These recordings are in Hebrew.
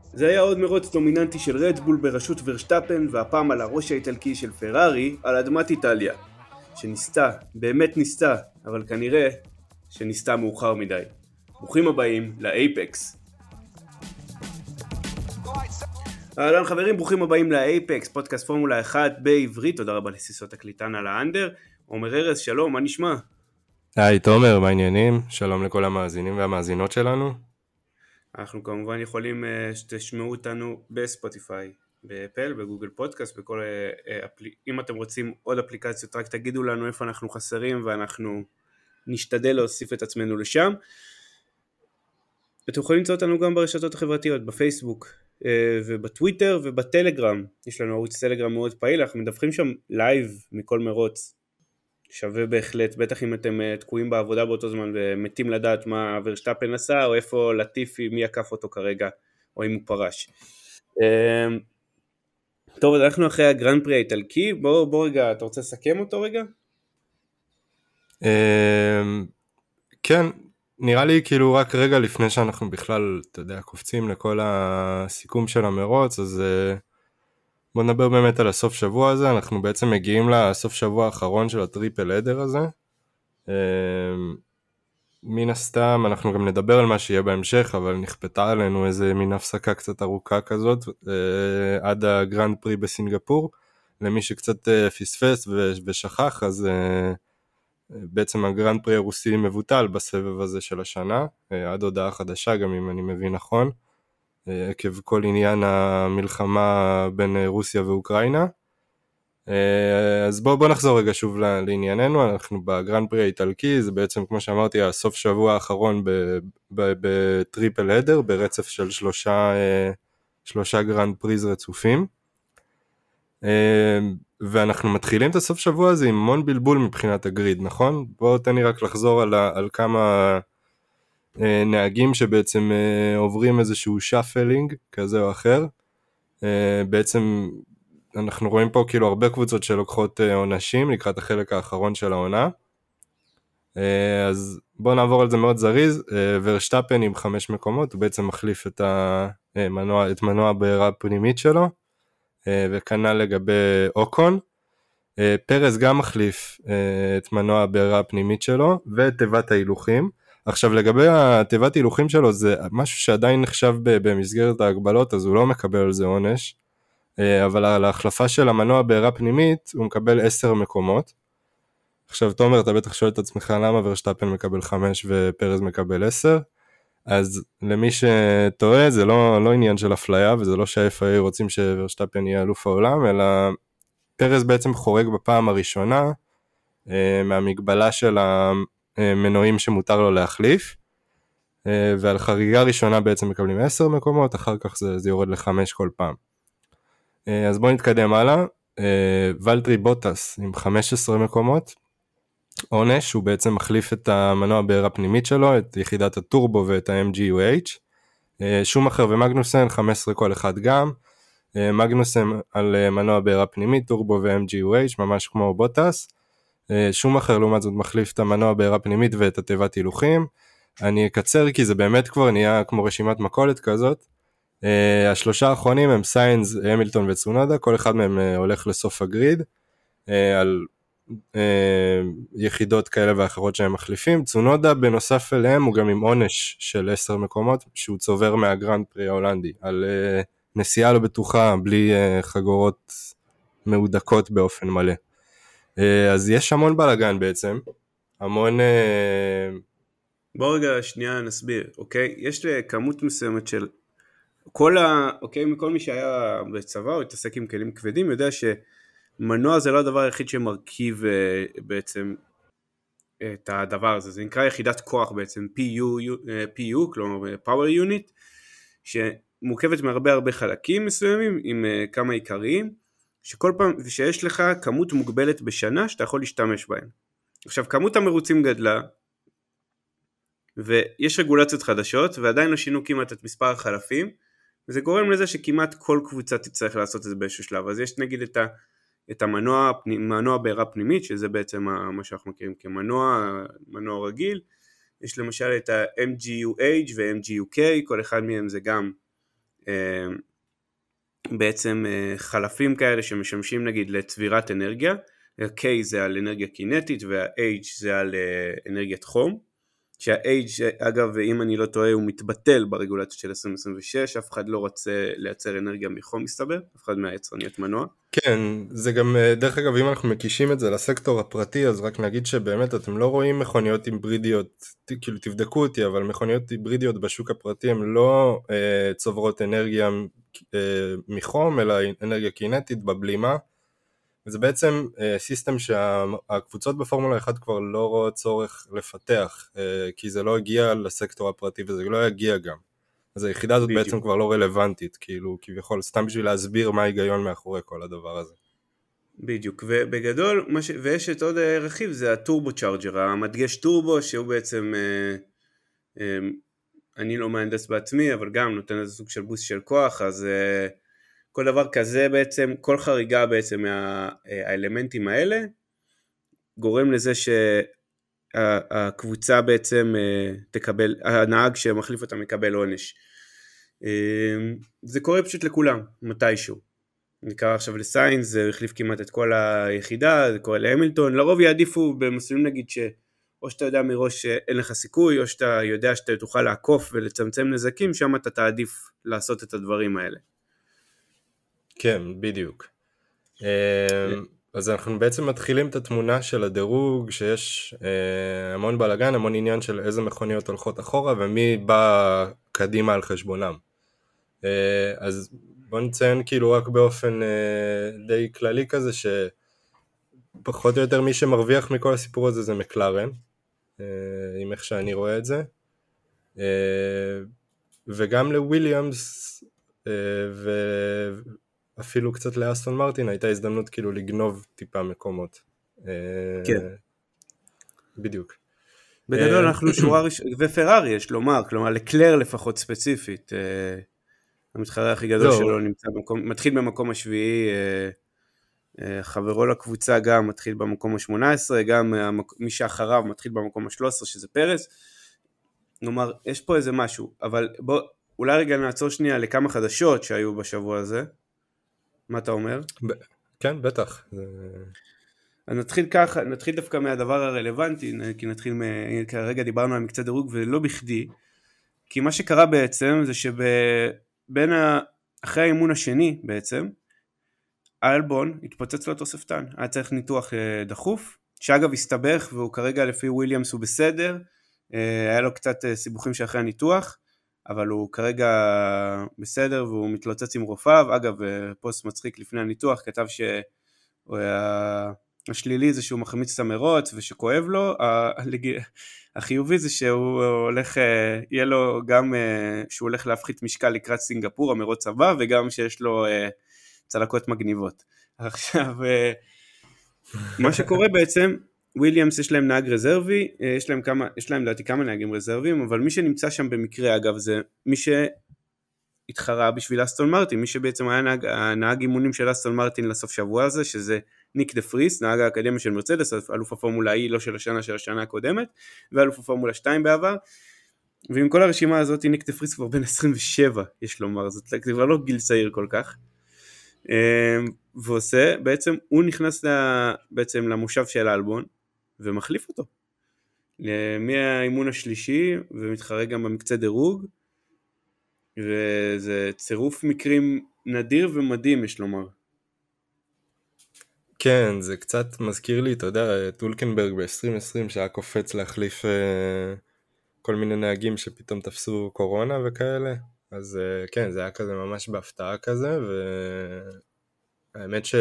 זה היה עוד מרוץ דומיננטי של רדבול בראשות ורשטאפן, והפעם על הראש האיטלקי של פרארי על אדמת איטליה, שניסתה, באמת ניסתה, אבל כנראה שניסתה מאוחר מדי. ברוכים הבאים לאייפקס. אהלן חברים, ברוכים הבאים לאייפקס, פודקאסט פורמולה 1 בעברית. תודה רבה לסיסות הקליטן על האנדר. עומר ארז, שלום, מה נשמע? היי תומר, מה העניינים? שלום לכל המאזינים והמאזינות שלנו. אנחנו כמובן יכולים שתשמעו אותנו בספוטיפיי, באפל, בגוגל פודקאסט, בכל אם אתם רוצים עוד אפליקציות, רק תגידו לנו איפה אנחנו חסרים ואנחנו נשתדל להוסיף את עצמנו לשם. אתם יכולים למצוא אותנו גם ברשתות החברתיות, בפייסבוק ובטוויטר ובטלגרם. יש לנו ערוץ טלגרם מאוד פעיל, אנחנו מדווחים שם לייב מכל מרוץ. שווה בהחלט, בטח אם אתם תקועים בעבודה באותו זמן ומתים לדעת מה ורשטאפן עשה, או איפה לטיפי, מי יקף אותו כרגע, או אם הוא פרש. טוב, אז אנחנו אחרי הגרנד פרי האיטלקי. בוא רגע, אתה רוצה לסכם אותו רגע? כן, נראה לי כאילו רק רגע לפני שאנחנו בכלל, אתה יודע, קופצים לכל הסיכום של המרוץ, אז בוא נדבר באמת על הסוף שבוע הזה. אנחנו בעצם מגיעים לסוף שבוע האחרון של הטריפל אדר הזה. מן הסתם אנחנו גם נדבר על מה שיהיה בהמשך, אבל נכפתה עלינו איזה מין הפסקה קצת ארוכה כזאת עד הגרנד פרי בסינגפור. למי שקצת פספס ושכח, אז בעצם הגרנד פרי הרוסי מבוטל בסבב הזה של השנה, עד הודעה חדשה, גם אם אני מבין נכון, עקב כל עניין המלחמה בין רוסיה ואוקראינה. אז בוא נחזור רגע שוב לענייננו. אנחנו בגרנד פרי האיטלקי, זה בעצם כמו שאמרתי הסוף שבוע האחרון בטריפל הדר, ברצף של שלושה גרנד פריז רצופים, ואנחנו מתחילים את הסוף שבוע הזה עם המון בלבול מבחינת הגריד, נכון? בוא תן לי רק לחזור על כמה נהגים שבעצם עוברים איזשהו שפלינג כזה או אחר. בעצם אנחנו רואים פה כאילו הרבה קבוצות שלוקחות עונשים לקראת החלק האחרון של העונה. אז בואו נעבור על זה מאוד זריז. ורשטאפן עם 5 מקומות, הוא בעצם מחליף את מנוע הבעירה הפנימית שלו, וכנ"ל לגבי אוקון. פרס גם מחליף את מנוע הבעירה הפנימית שלו ואת תיבת ההילוכים. עכשיו לגבי התיבת ההילוכים שלו, זה משהו שעדיין נחשב במסגרת ההגבלות, אז הוא לא מקבל על זה עונש, אבל על ההחלפה של המנוע בעירה פנימית הוא מקבל 10 מקומות. עכשיו תומר, אתה בטח שואל את עצמך למה ורשטאפן מקבל 5 ופרס מקבל 10, אז למי שטועה, זה לא עניין של אפליה, וזה לא שה-FIA רוצים שוורשטאפן יהיה אלוף העולם, אלא פרס בעצם חורג בפעם הראשונה מהמגבלה של המנועים שמותר לו להחליף, ועל חריגה ראשונה בעצם מקבלים 10 מקומות, אחר כך זה יורד ל5 כל פעם. אז בואו נתקדם הלאה. ולטרי בוטס עם 15 מקומות עונש, הוא בעצם מחליף את המנוע בעירה פנימית שלו, את יחידת הטורבו ואת ה-MGUH. שומאחר ומגנוסן 15 כל אחד גם. מגנוסן על מנוע בעירה פנימית, טורבו ו-MGUH, ממש כמו בוטס. שומאחר לעומת זאת מחליף את המנוע בעירה פנימית ואת התיבת הילוכים. אני אקצר כי זה באמת כבר נהיה כמו רשימת מכולת כזאת. השלושה האחרונים הם סיינס, המילטון וצונודה, כל אחד מהם הולך לסוף הגריד, על יחידות כאלה ואחרות שהם מחליפים. צונודה בנוסף אליהם הוא גם עם עונש של 10 מקומות, שהוא צובר מהגרנד פרי ההולנדי, על נסיעה לא בטוחה, בלי חגורות מהודקות באופן מלא. אז יש המון בלגן בעצם, המון... בוא רגע שנייה נסביר, אוקיי? יש כמות מסוימת של... אוקיי, מכל מי שהיה בצבא או התעסק עם כלים כבדים, יודע שמנוע זה לא הדבר היחיד שמרכיב בעצם את הדבר הזה. זה נקרא יחידת כוח בעצם, PU, כלומר Power Unit, שמורכבת מהרבה חלקים מסוימים, עם כמה עיקריים, שכל פעם, ושיש לך כמות מוגבלת בשנה שאתה יכול להשתמש בהם. עכשיו, כמות המרוצים גדלה, ויש רגולציות חדשות, ועדיין לא שינו כמעט את מספר החלפים, וזה גורם לזה שכמעט כל קבוצה תצטרך לעשות את זה באיזשהו שלב. אז יש נגיד את המנוע בעירה פנימית, שזה בעצם מה שאנחנו מכירים כמנוע רגיל. יש למשל את ה-MGUH ו-MGUK, כל אחד מהם זה גם בעצם חלפים כאלה שמשמשים נגיד לצבירת אנרגיה, ה-K זה על אנרגיה קינטית וה-H זה על אנרגיית חום, שה-H אגב אם אני לא טועה הוא מתבטל ברגולציה של 2026, אף אחד לא רוצה לייצר אנרגיה מחום מסתבר, אף אחד מהיצרניות מנוע. כן, זה גם, דרך אגב, אם אנחנו מקישים את זה לסקטור הפרטי, אז רק נגיד שבאמת אתם לא רואים מכוניות היברידיות, כאילו תבדקו אותי, אבל מכוניות היברידיות בשוק הפרטי הן לא צוברות אנרגיה מחום, אלא אנרגיה קינטית בבלימה, וזה בעצם סיסטם שהקבוצות בפורמולה 1 כבר לא רואות צורך לפתח, כי זה לא הגיע לסקטור הפרטי וזה לא יגיע גם. אז היחידה הזאת בדיוק. בעצם כבר לא רלוונטית, כאילו כביכול סתם בשביל להסביר מה ההיגיון מאחורי כל הדבר הזה. בדיוק, ובגדול, ויש את עוד רכיב, זה הטורבו צ'ארג'ר, המדגש טורבו, שהוא בעצם, אני לא מהנדס בעצמי, אבל גם נותן איזה סוג של בוסט של כוח, אז כל דבר כזה בעצם, כל חריגה בעצם מהאלמנטים האלה, גורם לזה שהקבוצה בעצם תקבל, הנהג שמחליף אותה מקבל עונש. זה קורה פשוט לכולם, מתישהו. זה קרה עכשיו לסיינס, זה החליף כמעט את כל היחידה, זה קורה להמילטון, לרוב יעדיפו במסלולים נגיד שאו שאתה יודע מראש שאין לך סיכוי, או שאתה יודע שאתה תוכל לעקוף ולצמצם נזקים, שם אתה תעדיף לעשות את הדברים האלה. כן, בדיוק. אז אנחנו בעצם מתחילים את התמונה של הדירוג, שיש המון בלגן, המון עניין של איזה מכוניות הולכות אחורה, ומי בא קדימה על חשבונם. אז בוא נציין כאילו רק באופן די כללי כזה, שפחות או יותר מי שמרוויח מכל הסיפור הזה זה מקלרן, עם איך שאני רואה את זה. וגם לוויליאמס, אפילו קצת לאסטון מרטין הייתה הזדמנות כאילו לגנוב טיפה מקומות. כן. בדיוק. בגדול אנחנו שורה ופרארי יש לומר, כלומר לקלר לפחות ספציפית, המתחרה הכי גדול שלו נמצא במקום, מתחיל במקום השביעי, חברו לקבוצה גם מתחיל במקום ה-18, גם מי שאחריו מתחיל במקום ה-13 שזה פרס, כלומר יש פה איזה משהו, אבל בוא אולי רגע נעצור שנייה לכמה חדשות שהיו בשבוע הזה. מה אתה אומר? כן, בטח. אז נתחיל ככה, נתחיל דווקא מהדבר הרלוונטי, כי נתחיל, כרגע דיברנו על מקצה דירוג ולא בכדי, כי מה שקרה בעצם זה שבין אחרי האימון השני בעצם, אלבון התפוצץ לו תוספתן, היה צריך ניתוח דחוף, שאגב הסתבך והוא כרגע לפי וויליאמס הוא בסדר, היה לו קצת סיבוכים שאחרי הניתוח, אבל הוא כרגע בסדר והוא מתלוצץ עם רופאיו. אגב, פוסט מצחיק לפני הניתוח כתב שהשלילי זה שהוא מחמיץ את המרוץ ושכואב לו, החיובי זה שהוא הולך, יהיה לו גם שהוא הולך להפחית משקל לקראת סינגפור, המרוץ הבא, וגם שיש לו צלקות מגניבות. עכשיו, מה שקורה בעצם, וויליאמס יש להם נהג רזרבי, יש להם לדעתי כמה נהגים רזרביים, אבל מי שנמצא שם במקרה אגב זה מי שהתחרה בשביל אסטון מרטין, מי שבעצם היה נהג אימונים של אסטון מרטין לסוף שבוע הזה, שזה ניק דה פריס, נהג האקדמיה של מרצדס, אלוף הפורמולה היא לא של השנה, של השנה הקודמת, ואלוף הפורמולה 2 בעבר, ועם כל הרשימה הזאת ניק דה פריס כבר בן 27, יש לומר, זה כבר לא גיל צעיר כל כך, ועושה, בעצם הוא נכנס בעצם למושב של אלבון, ומחליף אותו מהאימון השלישי, ומתחרה גם במקצה דירוג, וזה צירוף מקרים נדיר ומדהים יש לומר. כן, זה קצת מזכיר לי, אתה יודע, טולקנברג ב-2020 שהיה קופץ להחליף כל מיני נהגים שפתאום תפסו קורונה וכאלה, אז כן, זה היה כזה ממש בהפתעה כזה, והאמת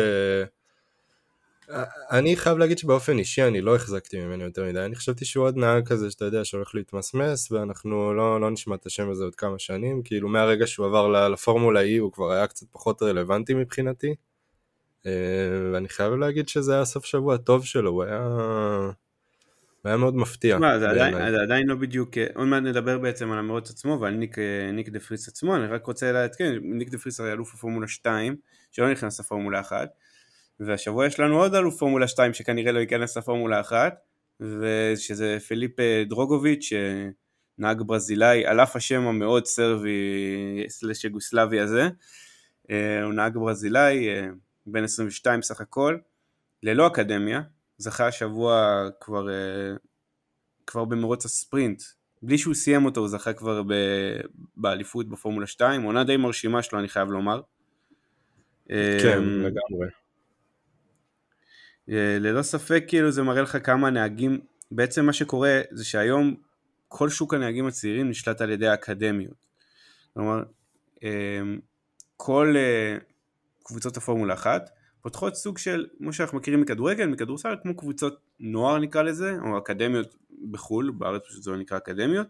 אני חייב להגיד שבאופן אישי אני לא החזקתי ממנו יותר מדי, אני חשבתי שהוא עוד נהג כזה שאתה יודע שהולך להתמסמס, ואנחנו לא נשמע את השם הזה עוד כמה שנים, כאילו מהרגע שהוא עבר לפורמולה E הוא כבר היה קצת פחות רלוונטי מבחינתי, ואני חייב להגיד שזה היה סוף שבוע טוב שלו, הוא היה מאוד מפתיע. זה עדיין לא בדיוק, עוד מעט נדבר בעצם על המרוץ עצמו ועל ניק דה פריס עצמו, אני רק רוצה לעדכן, ניק דה פריס הרי אלוף הפורמולה 2, שלא נכנס לפורמולה 1, והשבוע יש לנו עוד אלוף פורמולה 2 שכנראה לא ייכנס לפורמולה 1, ושזה פיליפ דרוגוביץ' נהג ברזילאי, על אף השם המאוד סרבי סלש יוגוסלבי הזה, הוא נהג ברזילאי, בן 22 סך הכל, ללא אקדמיה, זכה השבוע כבר במרוץ הספרינט, בלי שהוא סיים אותו, הוא זכה כבר באליפות בפורמולה 2, עונה די מרשימה שלו, אני חייב לומר. כן, לגמרי. ללא ספק, כאילו זה מראה לך כמה נהגים, בעצם מה שקורה זה שהיום כל שוק הנהגים הצעירים נשלט על ידי האקדמיות. כלומר, כל קבוצות הפורמולה 1 פותחות סוג של, כמו שאנחנו מכירים מכדורגל, מכדורסל, כמו קבוצות נוער נקרא לזה, או אקדמיות בחול, בארץ פשוט זה לא נקרא אקדמיות,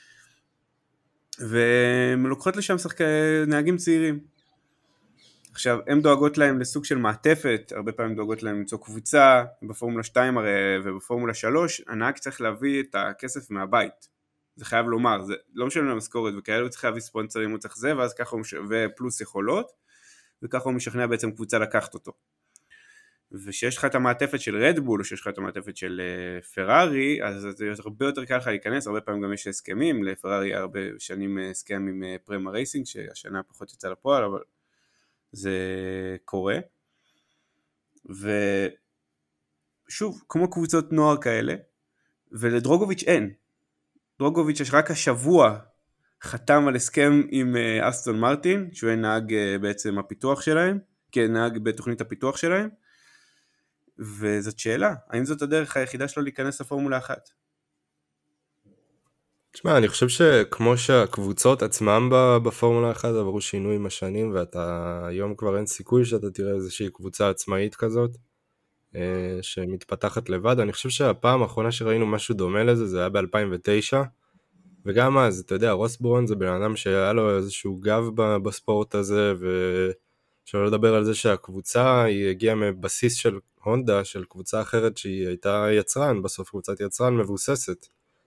והן לוקחות לשם נהגים צעירים. עכשיו, הן דואגות להם לסוג של מעטפת, הרבה פעמים דואגות להם למצוא קבוצה, בפורמולה 2 הרי, ובפורמולה 3, הנהג צריך להביא את הכסף מהבית. זה חייב לומר, זה לא משלם למשכורת וכאלה, הוא צריך להביא ספונסרים, הוא צריך זה, ואז ככה ופלוס יכולות, וככה הוא משכנע בעצם קבוצה לקחת אותו. ושיש לך את המעטפת של רדבול, או שיש לך את המעטפת של פרארי, אז זה הרבה יותר קל לך להיכנס, הרבה פעמים גם יש הסכמים, לפרארי הרבה שנים הסכם עם פרמה רייסינג, שהשנה פחות יצא לפועל, אבל זה קורה. ושוב, כמו קבוצות נוער כאלה, ולדרוגוביץ' אין. דרוגוביץ' יש רק השבוע חתם על הסכם עם אסטון מרטין, שהוא נהג בעצם הפיתוח שלהם, כנהג בתוכנית הפיתוח שלהם, וזאת שאלה, האם זאת הדרך היחידה שלו להיכנס לפורמולה 1? תשמע, אני חושב שכמו שהקבוצות עצמם בפורמולה 1 עברו שינוי עם השנים, ואתה היום כבר אין סיכוי שאתה תראה איזושהי קבוצה עצמאית כזאת, שמתפתחת לבד. אני חושב שהפעם האחרונה שראינו משהו דומה לזה, זה היה ב-2009, וגם אז, אתה יודע, רוס ברון זה בן אדם שהיה לו איזשהו גב בספורט הזה, ושלא לדבר על זה שהקבוצה היא הגיעה מבסיס של הונדה, של קבוצה אחרת שהיא הייתה יצרן, בסוף קבוצת יצרן מבוססת.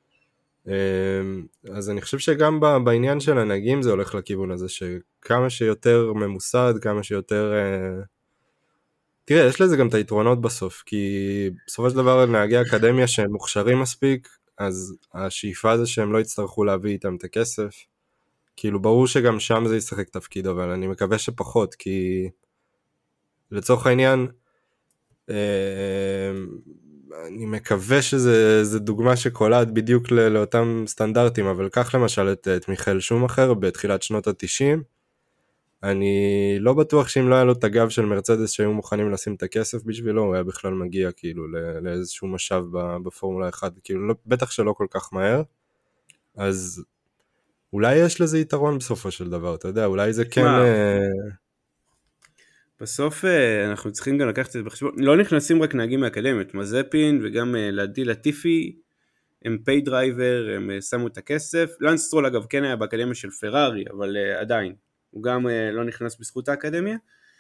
אז אני חושב שגם בעניין של הנהגים זה הולך לכיוון הזה, שכמה שיותר ממוסד, כמה שיותר... תראה, יש לזה גם את היתרונות בסוף, כי בסופו של דבר נהגי אקדמיה שהם מוכשרים מספיק, אז השאיפה זה שהם לא יצטרכו להביא איתם את הכסף, כאילו ברור שגם שם זה ישחק תפקיד, אבל אני מקווה שפחות, כי לצורך העניין, אני מקווה שזה דוגמה שקולעת בדיוק לאותם סטנדרטים, אבל קח למשל את מיכאל שומאחר בתחילת שנות ה-90, אני לא בטוח שאם לא היה לו את הגב של מרצדס שהיו מוכנים לשים את הכסף בשבילו, הוא היה בכלל מגיע כאילו לאיזשהו משאב בפורמולה 1, כאילו בטח שלא כל כך מהר, אז אולי יש לזה יתרון בסופו של דבר, אתה יודע, אולי זה כן... בסוף אנחנו צריכים גם לקחת את זה בחשבון, לא נכנסים רק נהגים מהאקדמיות, מזפין וגם לדי לטיפי, הם פי דרייבר, הם שמו את הכסף, לנס סטרול אגב כן היה באקדמיה של פרארי, אבל עדיין, הוא גם לא נכנס בזכות האקדמיה,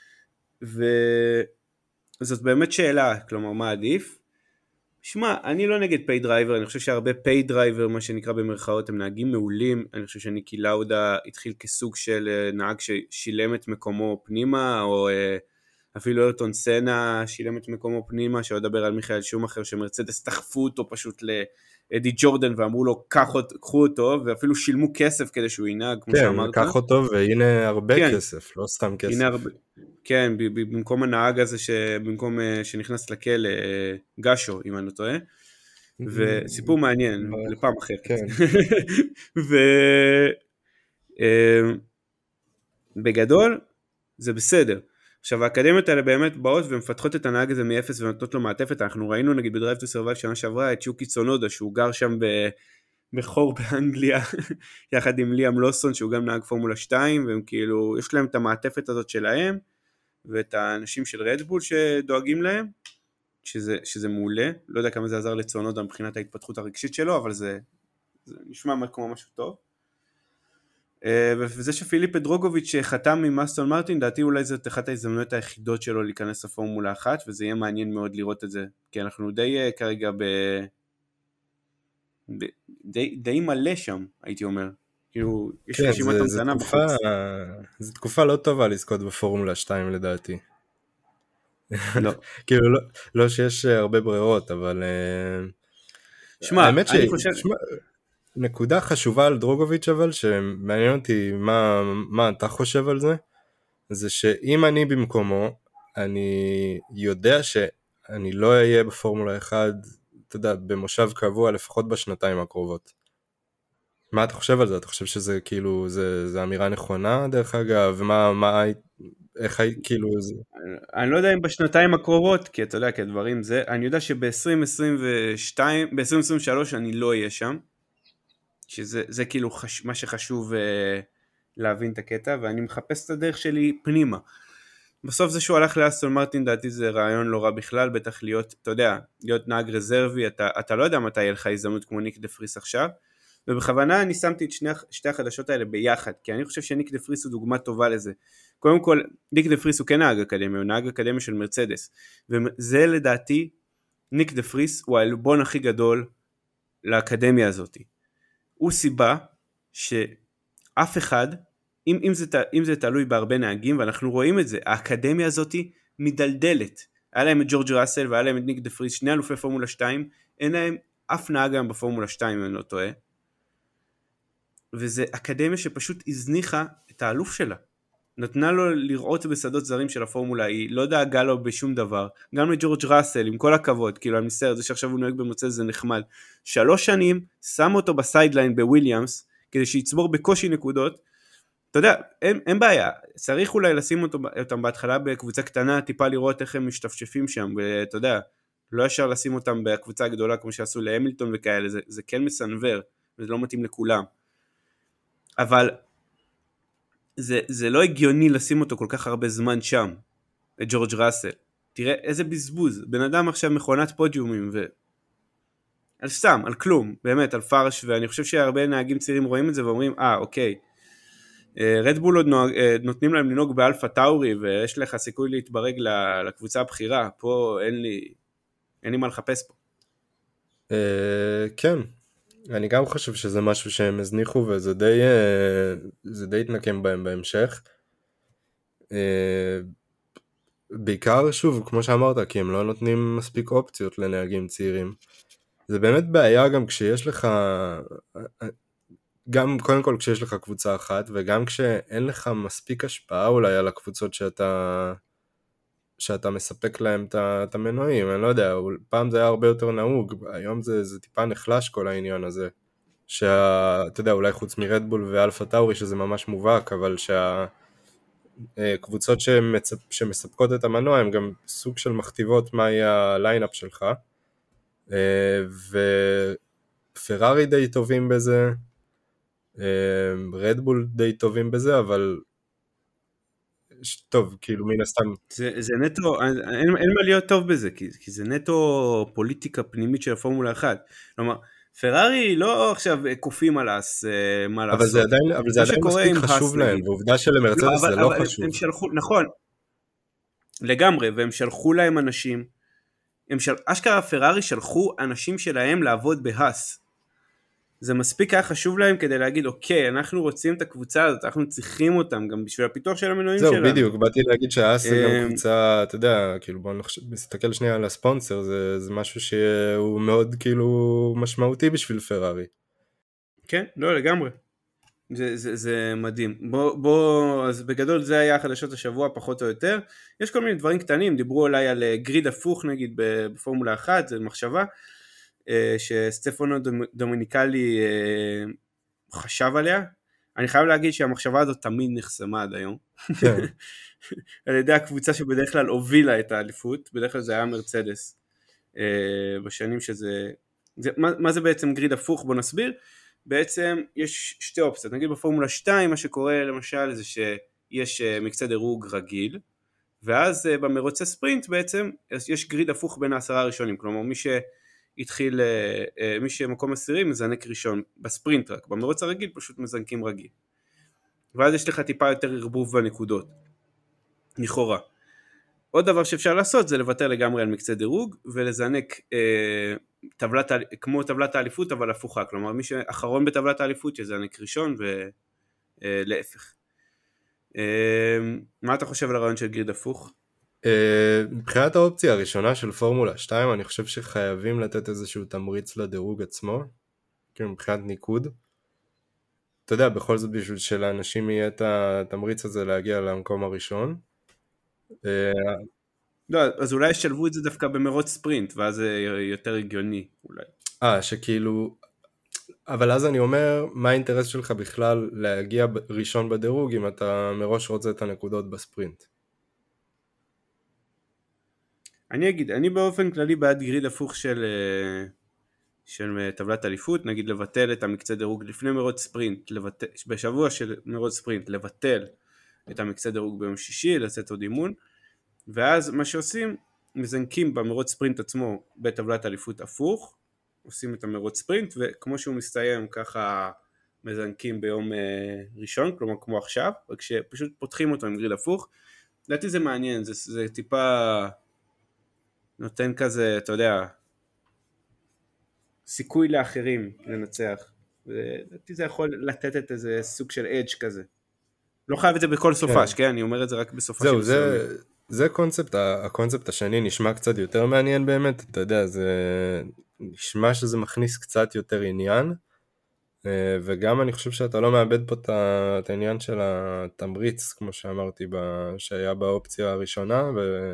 וזאת באמת שאלה, כלומר מה עדיף? שמע, אני לא נגד פי דרייבר, אני חושב שהרבה פי דרייבר, מה שנקרא במרכאות, הם נהגים מעולים, אני חושב שניקי לאודה התחיל כסוג של נהג ששילם את מקומו פנימה, או אפילו איירטון סנה שילם את מקומו פנימה, שעוד דבר על מיכאל שומאחר, שמרצדס תחפו אותו פשוט לאדי ג'ורדן, ואמרו לו, קחו אותו, ואפילו שילמו כסף כדי שהוא ינהג, כמו שאמרת. כן, קח אותו, והנה הרבה כסף, לא סתם כסף. כן, במקום הנהג הזה, במקום שנכנס לכלא, גשו, אם אני לא טועה, וסיפור מעניין, לפעם אחרת. ובגדול, זה בסדר. עכשיו, האקדמיות האלה באמת באות ומפתחות את הנהג הזה מאפס ונותנות לו מעטפת. אנחנו ראינו נגיד בדרייב טו סרווייב שנה שעברה את שוקי צונודה, שהוא גר שם בחור באנגליה, יחד עם ליאם לוסון, שהוא גם נהג פורמולה 2, והם כאילו, יש להם את המעטפת הזאת שלהם, ואת האנשים של רדבול שדואגים להם, שזה מעולה. לא יודע כמה זה עזר לצונודה מבחינת ההתפתחות הרגשית שלו, אבל זה נשמע כמו משהו טוב. וזה שפיליפ דרוגוביץ' חתם עם אסטון מרטין, דעתי אולי זאת אחת ההזדמנויות היחידות שלו להיכנס לפורמולה 1, וזה יהיה מעניין מאוד לראות את זה, כי אנחנו די כרגע די מלא שם, הייתי אומר. כאילו, יש רשימת המתנה בחוץ. זו תקופה לא טובה לזכות בפורמולה 2 לדעתי. לא. כאילו, לא שיש הרבה ברירות, אבל... שמע, אני חושב... נקודה חשובה על דרוגוביץ' אבל, שמעניין אותי מה אתה חושב על זה, זה שאם אני במקומו, אני יודע שאני לא אהיה בפורמולה 1, אתה יודע, במושב קבוע לפחות בשנתיים הקרובות. מה אתה חושב על זה? אתה חושב שזה כאילו, זה אמירה נכונה דרך אגב? איך כאילו זה? אני לא יודע אם בשנתיים הקרובות, כי אתה יודע, כי הדברים זה, אני יודע שב-2022, ב-2023 אני לא אהיה שם, שזה כאילו מה שחשוב להבין את הקטע, ואני מחפש את הדרך שלי פנימה. בסוף זה שהוא הלך לאסטון מרטין, דעתי זה רעיון לא רע בכלל, בטח להיות, אתה יודע, להיות נהג רזרבי, אתה לא יודע מתי יהיה לך הזדמנות כמו ניק דה פריס עכשיו, ובכוונה אני שמתי את שתי החדשות האלה ביחד, כי אני חושב שניק דה פריס הוא דוגמה טובה לזה. קודם כל, ניק דה פריס הוא כן נהג אקדמיה, הוא נהג אקדמיה של מרצדס, וזה לדעתי, ניק דה פריס הוא העלבון הכי גדול לאקדמיה הזאת. הוא סיבה שאף אחד, אם זה תלוי בהרבה נהגים, ואנחנו רואים את זה, האקדמיה הזאת מדלדלת. היה להם את ג'ורג' ראסל והיה להם את ניק דה פריס, שני אלופי פורמולה 2, אין להם אף נהג היום בפורמולה 2 אם אני לא טועה. וזה אקדמיה שפשוט הזניחה את האלוף שלה. נתנה לו לראות בשדות זרים של הפורמולה, היא לא דאגה לו בשום דבר. גם לג'ורג' ראסל, עם כל הכבוד, כאילו אני מסתכל, זה שעכשיו הוא נוהג במוצא זה נחמד. 3 שנים, שם אותו בסיידליין בוויליאמס, כדי שיצבור בקושי נקודות. אתה יודע, אין בעיה, צריך אולי לשים אותם בהתחלה בקבוצה קטנה, טיפה לראות איך הם משתפשפים שם, ואתה יודע, לא ישר לשים אותם בקבוצה הגדולה, כמו שעשו להמילטון וכאלה, זה כן מסנבר, וזה לא מתאים לכולם. אבל זה לא הגיוני לשים אותו כל כך הרבה זמן שם, את ג'ורג' ראסל. תראה איזה בזבוז, בן אדם עכשיו מכונת פודיומים, על סתם, על כלום, באמת, על פרש, ואני חושב שהרבה נהגים צעירים רואים את זה ואומרים, אוקיי, רדבול עוד נותנים להם לנהוג באלפה טאורי, ויש לך סיכוי להתברג לקבוצה הבחירה, פה אין לי מה לחפש פה. כן, אני גם חושב שזה משהו שהם הזניחו, וזה די התנקם בהם בהמשך. בעיקר, שוב, כמו שאמרת, כי הם לא נותנים מספיק אופציות לנהגים צעירים. זה באמת בעיה גם כשיש לך, גם קודם כל כשיש לך קבוצה אחת, וגם כשאין לך מספיק השפעה אולי על הקבוצות שאתה מספק להם את המנועים. אני לא יודע, פעם זה היה הרבה יותר נהוג, היום זה טיפה נחלש כל העניין הזה, אתה יודע, אולי חוץ מרדבול ואלפה טאורי שזה ממש מובהק, אבל שהקבוצות שמספקות את המנוע הם גם סוג של מכתיבות מה יהיה הליינאפ שלך, ופרארי די טובים בזה, רדבול די טובים בזה, אבל טוב, כאילו מן הסתם. זה נטו, אין מה להיות טוב בזה, כי זה נטו פוליטיקה פנימית של הפורמולה 1. כלומר, פרארי לא עכשיו קופים על מה לעשות. אבל זה עדיין מספיק חשוב להם, ועובדה שלמרצדס זה לא חשוב. נכון, לגמרי, והם שלחו להם אנשים, אשכרה פרארי שלחו אנשים שלהם לעבוד בהאס. זה מספיק היה חשוב להם כדי להגיד, אוקיי, אנחנו רוצים את הקבוצה הזאת, אנחנו צריכים אותם גם בשביל הפיתוח של המנועים שלנו. זהו, בדיוק, באתי להגיד שהאס זה גם קבוצה, אתה יודע, כאילו בוא נסתכל שנייה על הספונסר, זה משהו שהוא מאוד כאילו משמעותי בשביל פרארי. כן, לא, לגמרי. זה מדהים. אז בגדול זה היה חדשות השבוע פחות או יותר. יש כל מיני דברים קטנים, דיברו אולי על גריד הפוך נגיד בפורמולה 1, זה מחשבה. שסטפנו דומיניקלי חשב עליה. אני חייב להגיד שהמחשבה הזאת תמיד נחסמה עד היום. על ידי הקבוצה שבדרך כלל הובילה את האליפות, בדרך כלל זה היה מרצדס. בשנים שזה... מה זה בעצם גריד הפוך? בוא נסביר. בעצם יש שתי אופציות. נגיד בפורמולה 2 מה שקורה למשל זה שיש מקצה דירוג רגיל, ואז במרוצי ספרינט בעצם יש גריד הפוך בין 10 הראשונים. כלומר מי שמקום 10 מזנק ראשון בספרינט, רק במרוץ הרגיל פשוט מזנקים רגיל, ואז יש לך טיפה יותר ערבוב בנקודות לכאורה. עוד דבר שאפשר לעשות זה לוותר לגמרי על מקצה דירוג ולזנק כמו טבלת האליפות אבל הפוכה, כלומר מי שאחרון בטבלת האליפות יזנק ראשון ולהפך. מה אתה חושב על הרעיון של גריד הפוך? מבחינת האופציה הראשונה של פורמולה 2 אני חושב שחייבים לתת איזשהו תמריץ לדירוג עצמו, כאילו מבחינת ניקוד. אתה יודע, בכל זאת בשביל שלאנשים יהיה את התמריץ הזה להגיע למקום הראשון. לא, אז אולי ישלבו את זה דווקא במרוץ ספרינט, ואז זה יותר הגיוני אולי. שכאילו, אבל אז אני אומר, מה האינטרס שלך בכלל להגיע ראשון בדירוג אם אתה מראש רוצה את הנקודות בספרינט? אני אגיד, אני באופן כללי בעד גריד הפוך של טבלת אליפות, נגיד לבטל את המקצה דירוג לפני מרוץ ספרינט, בשבוע של מרוץ ספרינט, לבטל את המקצה דירוג ביום שישי, לצאת עוד אימון, ואז מה שעושים, מזנקים במרוץ ספרינט עצמו בטבלת אליפות הפוך, עושים את המרוץ ספרינט, וכמו שהוא מסתיים ככה מזנקים ביום ראשון, כלומר כמו עכשיו, רק שפשוט פותחים אותו עם גריד הפוך. לדעתי זה מעניין, זה טיפה נותן כזה, אתה יודע, סיכוי לאחרים לנצח. לדעתי זה יכול לתת את איזה סוג של אדג' כזה. לא חייב את זה בכל סופש, כן? אני אומר את זה רק בסופה של מסוימים. זה קונספט, הקונספט השני נשמע קצת יותר מעניין באמת, אתה יודע, זה נשמע שזה מכניס קצת יותר עניין, וגם אני חושב שאתה לא מאבד פה את העניין של התמריץ, כמו שאמרתי, שהיה באופציה הראשונה,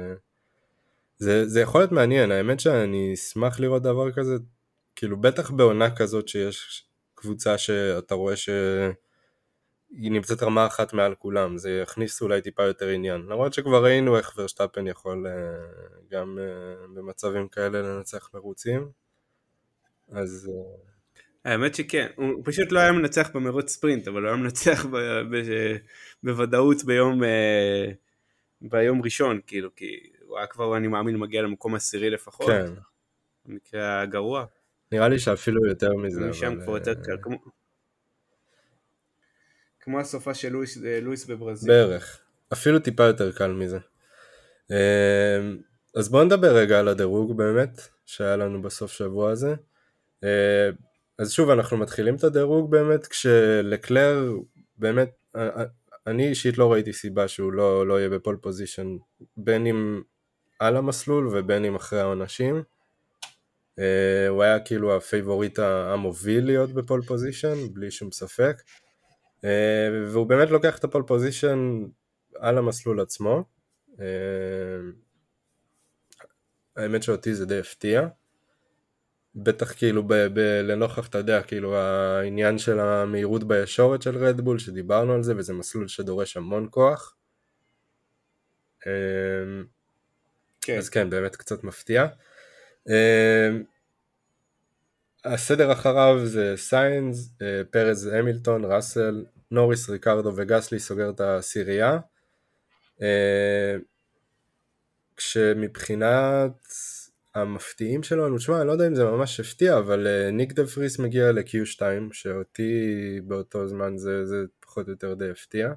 וזה יכול להיות מעניין, האמת שאני אשמח לראות דבר כזה, כאילו בטח בעונה כזאת שיש קבוצה שאתה רואה היא נמצאת רמה אחת מעל כולם, זה יכניס אולי טיפה יותר עניין, למרות שכבר ראינו איך ורשטאפן יכול גם במצבים כאלה לנצח מרוצים, אז האמת שכן, הוא פשוט לא היה מנצח במרוץ ספרינט, אבל הוא היה מנצח בוודאות ביום ראשון, כאילו, כי הוא היה כבר, אני מאמין, מגיע למקום עשירי לפחות, כן. במקרה הגרוע. נראה לי שאפילו יותר מזה. משם כבר יותר קל, כמו הסופה של לואיס בברזיל. בערך, אפילו טיפה יותר קל מזה. אז בואו נדבר רגע על הדירוג באמת, שהיה לנו בסוף שבוע הזה. אז שוב, אנחנו מתחילים את הדירוג באמת, כשלקלר באמת, אני אישית לא ראיתי סיבה שהוא לא יהיה בפול פוזישן, בין אם על המסלול ובין אם אחרי העונשים. הוא היה כאילו הפייבוריט המוביל להיות בפול פוזישן, בלי שום ספק. והוא באמת לוקח את הפול פוזישן על המסלול עצמו. האמת שאותי זה די הפתיע. בטח כאילו לנוכח, אתה יודע, כאילו העניין של המהירות בישורת של רדבול, שדיברנו על זה, וזה מסלול שדורש המון כוח. אז כן, באמת קצת מפתיע. הסדר אחריו זה סיינס, פרז, המילטון, ראסל, נוריס, ריקרדו וגסלי סוגר את הסירייה. כשמבחינת המפתיעים שלנו, תשמע, אני לא יודע אם זה ממש הפתיע, אבל ניק דה פריס מגיע ל-Q2, שאותי באותו זמן זה פחות או יותר די הפתיע.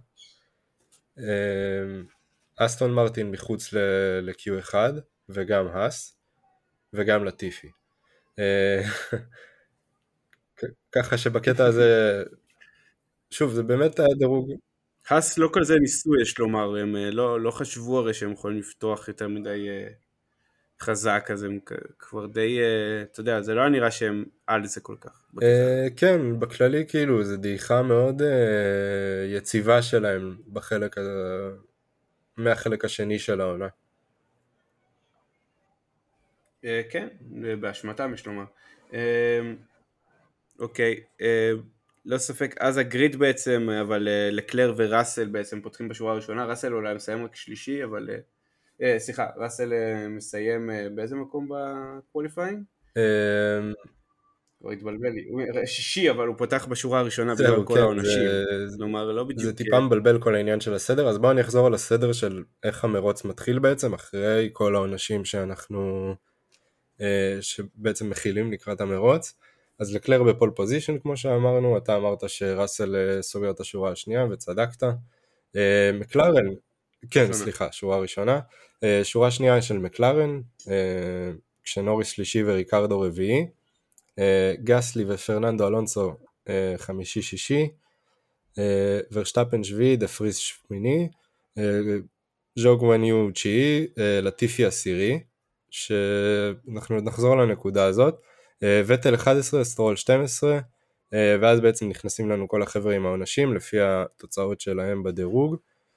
אסטון מרטין מחוץ ל-Q1, וגם האס, וגם לטיפי. ככה שבקטע הזה, שוב, זה באמת הדירוג. האס לא כזה ניסו, יש לומר, הם לא חשבו הרי שהם יכולים לפתוח יותר מדי חזק, אז הם כבר די, אתה יודע, זה לא נראה שהם על זה כל כך. כן, בכללי כאילו, זה דעיכה מאוד יציבה שלהם בחלק, מהחלק השני של העונה. כן, באשמתם יש לומר. אוקיי, לא ספק, אז הגריד בעצם, אבל לקלר וראסל בעצם פותחים בשורה הראשונה, ראסל אולי מסיים רק שלישי, אבל, סליחה, ראסל מסיים באיזה מקום בקווליפיינג? כבר התבלבל לי, שישי, אבל הוא פותח בשורה הראשונה בגלל כל העונשים, כלומר לא בדיוק. זה טיפה מבלבל כל העניין של הסדר, אז בואו אני אחזור על הסדר של איך המרוץ מתחיל בעצם, אחרי כל העונשים שאנחנו, שבעצם מכילים לקראת המרוץ. אז לקלר בפול פוזישן כמו שאמרנו, אתה אמרת שראסל סוגר את השורה השנייה וצדקת. מקלרן, כן סליחה, שורה ראשונה, שורה שנייה של מקלרן, כשנוריס שלישי וריקרדו רביעי, גסלי ופרננדו אלונסו חמישי שישי, ורשטאפן שביעי, דה פריס שמיני, ז'וג וניו תשיעי, לטיפי עשירי, שאנחנו נחזור לנקודה הזאת. וטל 11, סטרול 12, ואז בעצם נכנסים לנו כל החבר'ה עם העונשים לפי התוצאות שלהם בדירוג,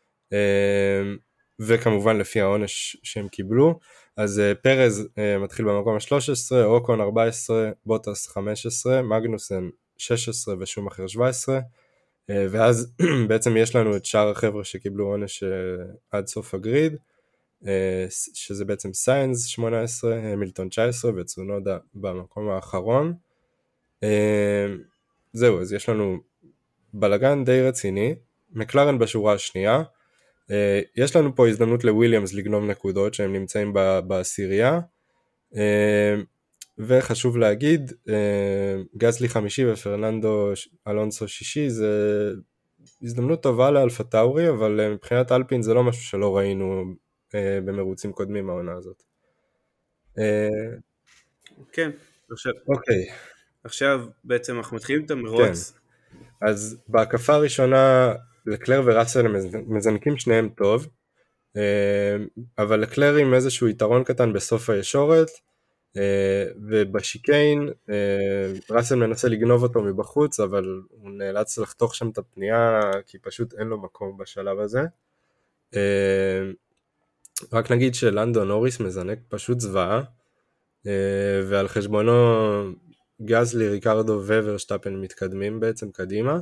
וכמובן לפי העונש שהם קיבלו. אז פרז מתחיל במקום ה-13, אוקון 14, בוטס 15, מגנוסן 16 ושומאחר 17, ואז בעצם יש לנו את שאר החבר'ה שקיבלו עונש עד סוף הגריד, שזה בעצם סיינס 18, המילטון 19 וצונודה במקום האחרון. זהו, אז יש לנו בלגן די רציני. מקלרן בשורה השנייה, יש לנו פה הזדמנות לוויליאמס לגנוב נקודות שהם נמצאים בעשירייה, וחשוב להגיד, גזלי חמישי ופרננדו אלונסו שישי, זה הזדמנות טובה לאלפה טאורי, אבל מבחינת אלפין זה לא משהו שלא ראינו במרוצים קודמים העונה הזאת. כן, אוקיי. עכשיו בעצם אנחנו מתחילים את המרוץ. כן. אז בהקפה הראשונה לקלר וראסל מזנקים שניהם טוב, אבל לקלר עם איזשהו יתרון קטן בסוף הישורת, ובשיקיין ראסל מנסה לגנוב אותו מבחוץ, אבל הוא נאלץ לחתוך שם את הפנייה כי פשוט אין לו מקום בשלב הזה. רק נגיד שלנדו נוריס מזנק פשוט זוועה, ועל חשבונו גזלי, ריקרדו וורשטאפן מתקדמים בעצם קדימה.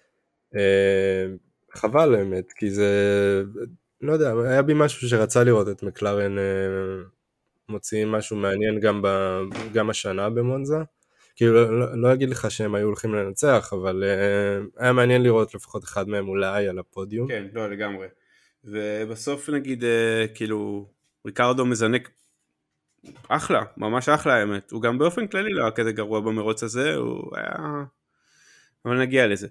חבל האמת, כי זה, לא יודע, היה בי משהו שרצה לראות את מקלרן מוציאים משהו מעניין גם השנה במונזה. כאילו לא אגיד לך שהם היו הולכים לנצח, אבל היה מעניין לראות לפחות אחד מהם אולי על הפודיום. כן, לא לגמרי. ובסוף נגיד, כאילו, ריקרדו מזנק אחלה, ממש אחלה האמת. הוא גם באופן כללי לא היה כזה גרוע במרוץ הזה, הוא היה... אבל נגיע לזה.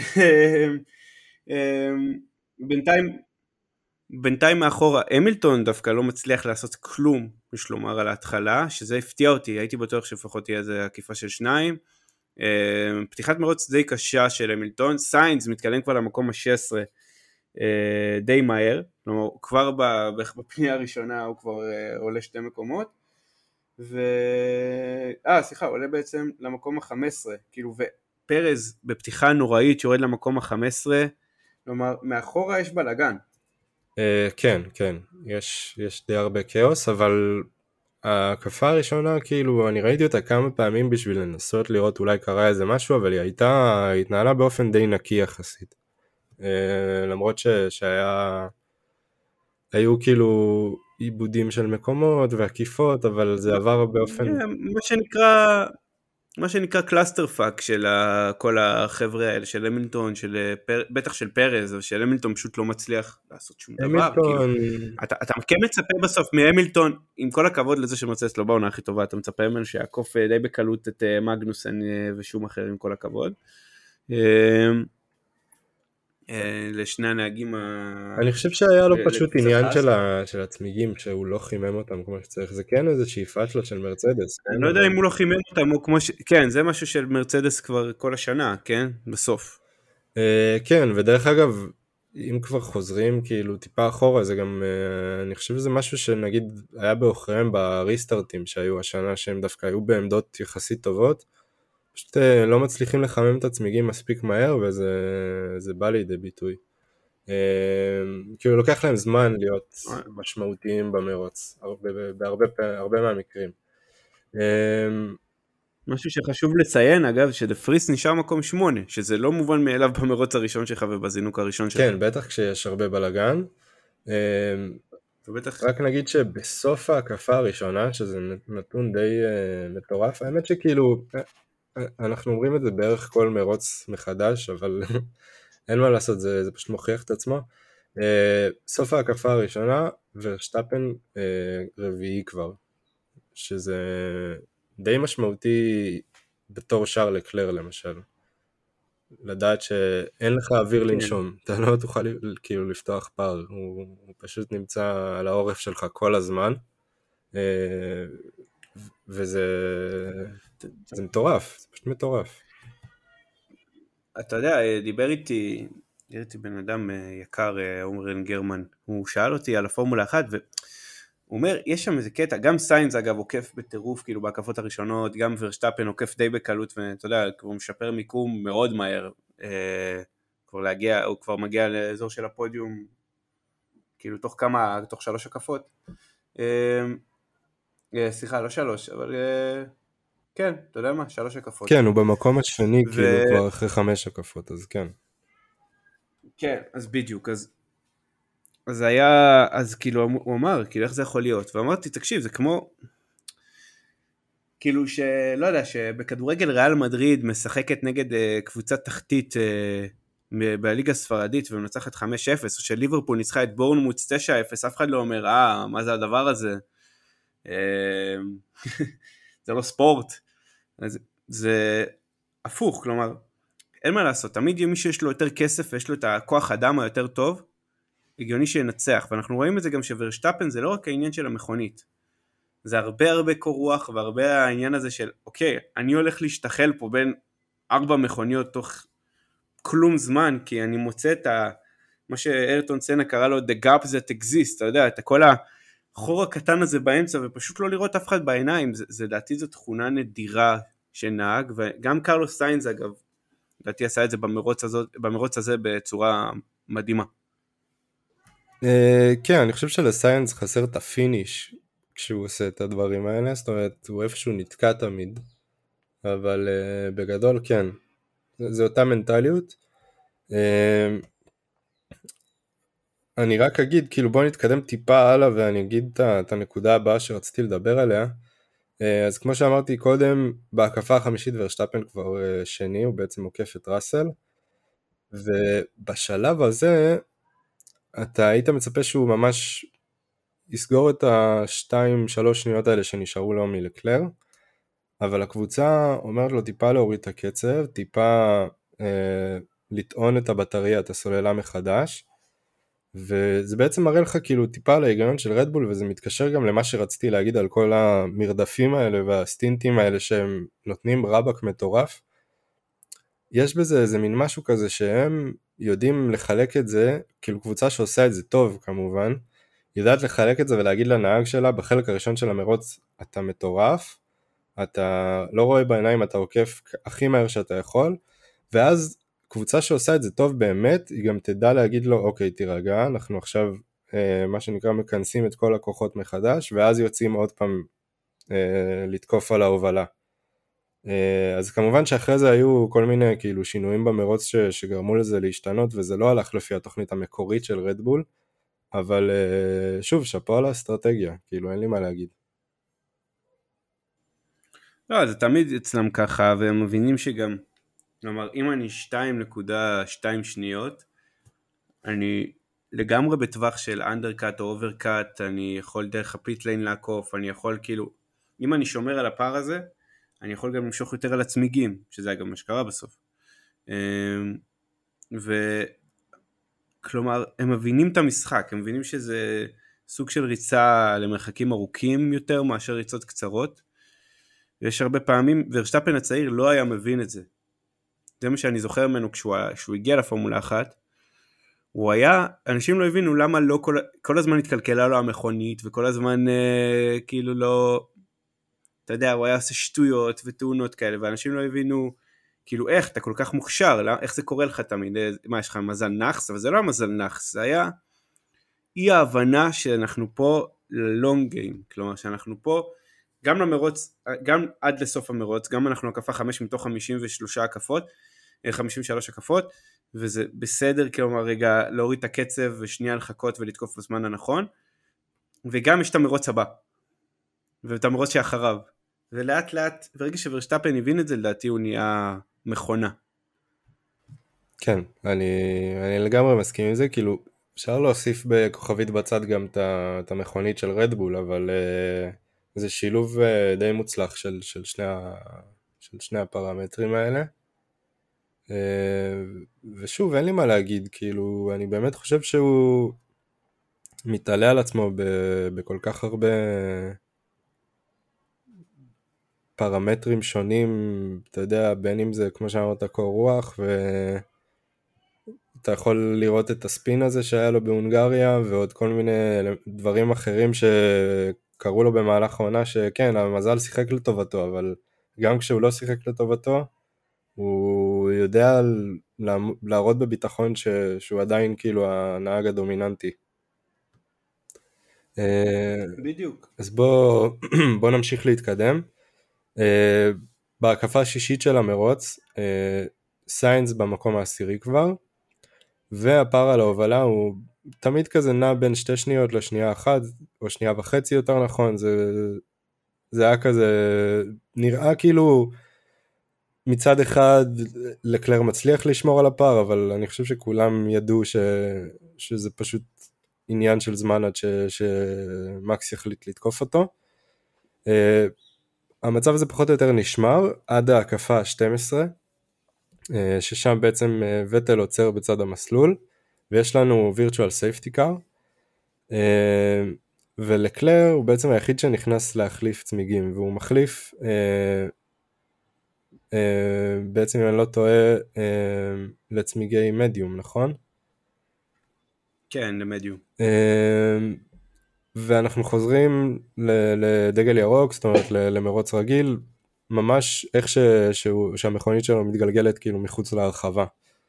בינתיים מאחורה, המילטון דווקא לא מצליח לעשות כלום, יש לומר על ההתחלה, שזה הפתיע אותי, הייתי בטוח שלפחות תהיה איזה עקיפה של 2. פתיחת מרוץ די קשה של המילטון, סיינס מתקדם כבר למקום ה-16 די מהר, כלומר כבר בפנייה הראשונה הוא כבר עולה 2 מקומות, עולה בעצם למקום ה-15, כאילו, ופרז בפתיחה נוראית שיורד למקום ה-15, כלומר מאחורה יש בלגן. כן, יש די הרבה כאוס, אבל ההקפה הראשונה, כאילו, אני ראיתי אותה כמה פעמים בשביל לנסות לראות אולי קרה איזה משהו, אבל היא התנהלה באופן די נקי יחסית. למרות היו כאילו עיבודים של מקומות ועקיפות, אבל זה עבר באופן... מה שנקרא קלאסטר פאק של כל החבר'ה האלה, של המילטון, בטח של פרז, או של המילטון פשוט לא מצליח לעשות שום דבר. אתה כן מצפה בסוף מהמילטון, עם כל הכבוד לזה שמרצדס לא בעונה הכי טובה, אתה מצפה ממנו שיעקוף די בקלות את מגנוסן ושום אחר, עם כל הכבוד. לשני הנהגים אני חושב שהיה לו פשוט עניין של הצמיגים שהוא לא חימם אותם כמו שצריך, זה כן איזה שאיפה שלו של מרצדס. אני לא יודע אם הוא לא חימם אותם או כמו כן, זה משהו של מרצדס כבר כל השנה, כן? בסוף. כן, ודרך אגב אם כבר חוזרים כאילו טיפה אחורה, זה גם אני חושב שזה משהו שנגיד היה באחריהם בריסטארטים שהיו השנה, שהם דווקא היו בעמדות יחסית טובות, פשוט לא מצליחים לחמם את הצמיגים מספיק מהר, וזה בא לידי ביטוי. כאילו לוקח להם זמן להיות משמעותיים במרוץ, בהרבה מהמקרים. משהו שחשוב לציין אגב, שדפריס נשאר מקום 8, שזה לא מובן מאליו במרוץ הראשון שלך ובזינוק הראשון שלך. כן, בטח כשיש הרבה בלגן. רק נגיד שבסוף ההקפה הראשונה, שזה נתון די מטורף, האמת שכאילו... אנחנו אומרים את זה בערך כל מרוץ מחדש, אבל אין מה לעשות, זה פשוט מוכיח את עצמו. סוף ההקפה הראשונה, ורשטאפן רביעי כבר, שזה די משמעותי בתור שער לקלר למשל. לדעת שאין לך אוויר לנשום, אתה לא תוכל כאילו לפתוח פער, הוא פשוט נמצא על העורף שלך כל הזמן, וזה מטורף, זה פשוט מטורף. אתה יודע, דיבר איתי בן אדם יקר, עומרן גרמן, הוא שאל אותי על הפורמולה 1, הוא אומר, יש שם איזה קטע, גם סיינס אגב עוקף בטירוף, כאילו בהקפות הראשונות, גם ורשטאפן עוקף די בקלות, ואתה יודע, הוא משפר מיקום מאוד מהר, הוא כבר מגיע לאזור של הפודיום, כאילו תוך 3 הקפות, סליחה, לא 3, אבל כן, אתה יודע מה, 3 הקפות. כן, הוא במקום השני, כאילו כבר אחרי 5 הקפות, אז כן. כן, אז בדיוק, אז היה, אז כאילו הוא אמר, כאילו איך זה יכול להיות, ואמרתי, תקשיב, זה כמו, כאילו שלא יודע, שבכדורגל ריאל מדריד משחקת נגד קבוצת תחתית בליגה הספרדית ומנצחת 5-0, או שליברפול ניצחה את בורנמוט 9-0, אף אחד לא אומר, מה זה הדבר הזה? זה לא ספורט. אז זה הפוך, כלומר, אין מה לעשות, תמיד מי שיש לו יותר כסף ויש לו את הכוח אדם היותר טוב, הגיוני שינצח, ואנחנו רואים את זה גם שוורשטאפן זה לא רק העניין של המכונית, זה הרבה קור רוח, והרבה העניין הזה של, אוקיי, אני הולך להשתחל פה בין 4 מכוניות תוך כלום זמן, כי אני מוצא את מה שאיירטון סנה קרא לו, the gap that exists, אתה יודע, את כל החור הקטן הזה באמצע, ופשוט לא לראות אף אחד בעיניים, זה דעתי זו תכונה נדירה שנהג, וגם קרלוס סיינס אגב, דעתי עשה את זה במרוץ הזה בצורה מדהימה. כן, אני חושב שלסיינס חסר את הפיניש כשהוא עושה את הדברים האלה, זאת אומרת, הוא איפשהו נתקע תמיד, אבל בגדול כן, זה אותה מנטליות. אני רק אגיד, כאילו בוא נתקדם טיפה הלאה ואני אגיד את הנקודה הבאה שרציתי לדבר עליה. אז כמו שאמרתי קודם, בהקפה החמישית ורשטאפן כבר שני, הוא בעצם עוקף את ראסל, ובשלב הזה אתה היית מצפה שהוא ממש יסגור את ה2-3 שניות האלה שנשארו לו מלקלר, אבל הקבוצה אומרת לו טיפה להוריד את הקצב, טיפה לטעון את הבטריה, את הסוללה מחדש, וזה בעצם מראה לך כאילו טיפה על ההיגיון של רדבול, וזה מתקשר גם למה שרציתי להגיד על כל המרדפים האלה והסטינטים האלה שהם נותנים רבק מטורף. יש בזה איזה מין משהו כזה שהם יודעים לחלק את זה, כאילו קבוצה שעושה את זה טוב כמובן, יודעת לחלק את זה ולהגיד לנהג שלה בחלק הראשון של המרוץ, אתה מטורף, אתה לא רואה בעיניים, אתה עוקף הכי מהר שאתה יכול, ואז קבוצה שעושה את זה טוב באמת, היא גם תדע להגיד לו, אוקיי, תירגע, אנחנו עכשיו, מה שנקרא, מכנסים את כל הכוחות מחדש, ואז יוצאים עוד פעם לתקוף על ההובלה. אז כמובן שאחרי זה היו כל מיני כאילו שינויים במרוץ שגרמו לזה להשתנות, וזה לא הלך לפי התוכנית המקורית של רדבול, אבל שוב, שפו על האסטרטגיה, כאילו אין לי מה להגיד. לא, זה תמיד אצלם ככה, והם מבינים שגם, כלומר, אם אני 2.2 שניות, אני לגמרי בטווח של אנדרקאט או אוברקאט, אני יכול דרך הפיט ליין לעקוף, אני יכול כאילו, אם אני שומר על הפער הזה, אני יכול גם למשוך יותר על הצמיגים, שזה היה גם מה שקרה בסוף. כלומר, הם מבינים את המשחק, הם מבינים שזה סוג של ריצה למרחקים ארוכים יותר מאשר ריצות קצרות, ויש הרבה פעמים, ורשטאפן הצעיר לא היה מבין את זה. זה מה שאני זוכר ממנו כשהוא הגיע לפורמולה 1, הוא היה, אנשים לא הבינו למה לא כל הזמן התקלקלה לו המכונית, וכל הזמן כאילו לא, אתה יודע, הוא היה עושה שטויות ותאונות כאלה, ואנשים לא הבינו, כאילו איך, אתה כל כך מוכשר, איך זה קורה לך תמיד, מה יש לך מזל נחס, אבל זה לא מזל נחס, זה היה אי ההבנה שאנחנו פה ללונג גיים, כלומר שאנחנו פה, גם למרוץ, גם עד לסוף המרוץ, גם אנחנו הקפה 5 מתוך 53 הקפות, 53 הקפות, וזה בסדר, כלומר רגע להוריד את הקצב ושנייה לחכות ולתקוף בזמן הנכון, וגם יש את המרוץ הבא, ואת המרוץ שאחריו, ולאט לאט, ברגע שוורשטאפן הבין את זה, לדעתי הוא נהיה מכונה. כן, אני לגמרי מסכים עם זה, כאילו אפשר להוסיף בכוכבית בצד גם את המכונית של רדבול, אבל זה שילוב די מוצלח של שני הפרמטרים האלה. ושוב, אין לי מה להגיד, כאילו אני באמת חושב שהוא מתעלה על עצמו בכל כך הרבה פרמטרים שונים, אתה יודע, בין אם זה כמו שאמרת קור רוח, אתה יכול לראות את הספין הזה שהיה לו בהונגריה, ועוד כל מיני דברים אחרים שקרו לו במהלך העונה, שכן, המזל שיחק לטובתו, אבל גם כשהוא לא שיחק לטובתו, הוא יודע להראות בביטחון שהוא עדיין כאילו הנהג הדומיננטי. בדיוק. אז בוא נמשיך להתקדם. בהקפה השישית של המרוץ, סיינס במקום העשירי כבר, והפער על ההובלה הוא תמיד כזה נע בין 2 שניות לשנייה אחת, או שנייה וחצי יותר נכון, זה היה כזה, נראה כאילו מצד אחד לקלר מצליח לשמור על הפער, אבל אני חושב שכולם ידעו שזה פשוט עניין של זמן עד שמקס יחליט לתקוף אותו. המצב הזה פחות או יותר נשמר עד ההקפה ה-12, ששם בעצם וטל עוצר בצד המסלול, ויש לנו virtual safety car, ולקלר הוא בעצם היחיד שנכנס להחליף צמיגים, והוא מחליף, בעצם אם אני לא טועה, לצמיגי מדיום, נכון? כן, למדיום. ואנחנו חוזרים לדגל ירוק, זאת אומרת למרוץ רגיל, ממש איך שהמכונית שלו מתגלגלת כאילו מחוץ להרחבה.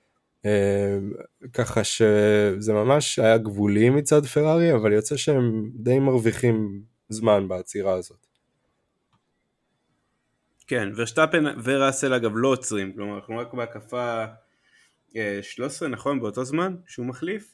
ככה שזה ממש היה גבולי מצד פרארי, אבל יוצא שהם די מרוויחים זמן בעצירה הזאת. כן, ורשטאפן וראסל אגב לא עוצרים, כלומר אנחנו רק בהקפה 13, נכון, באותו זמן שהוא מחליף,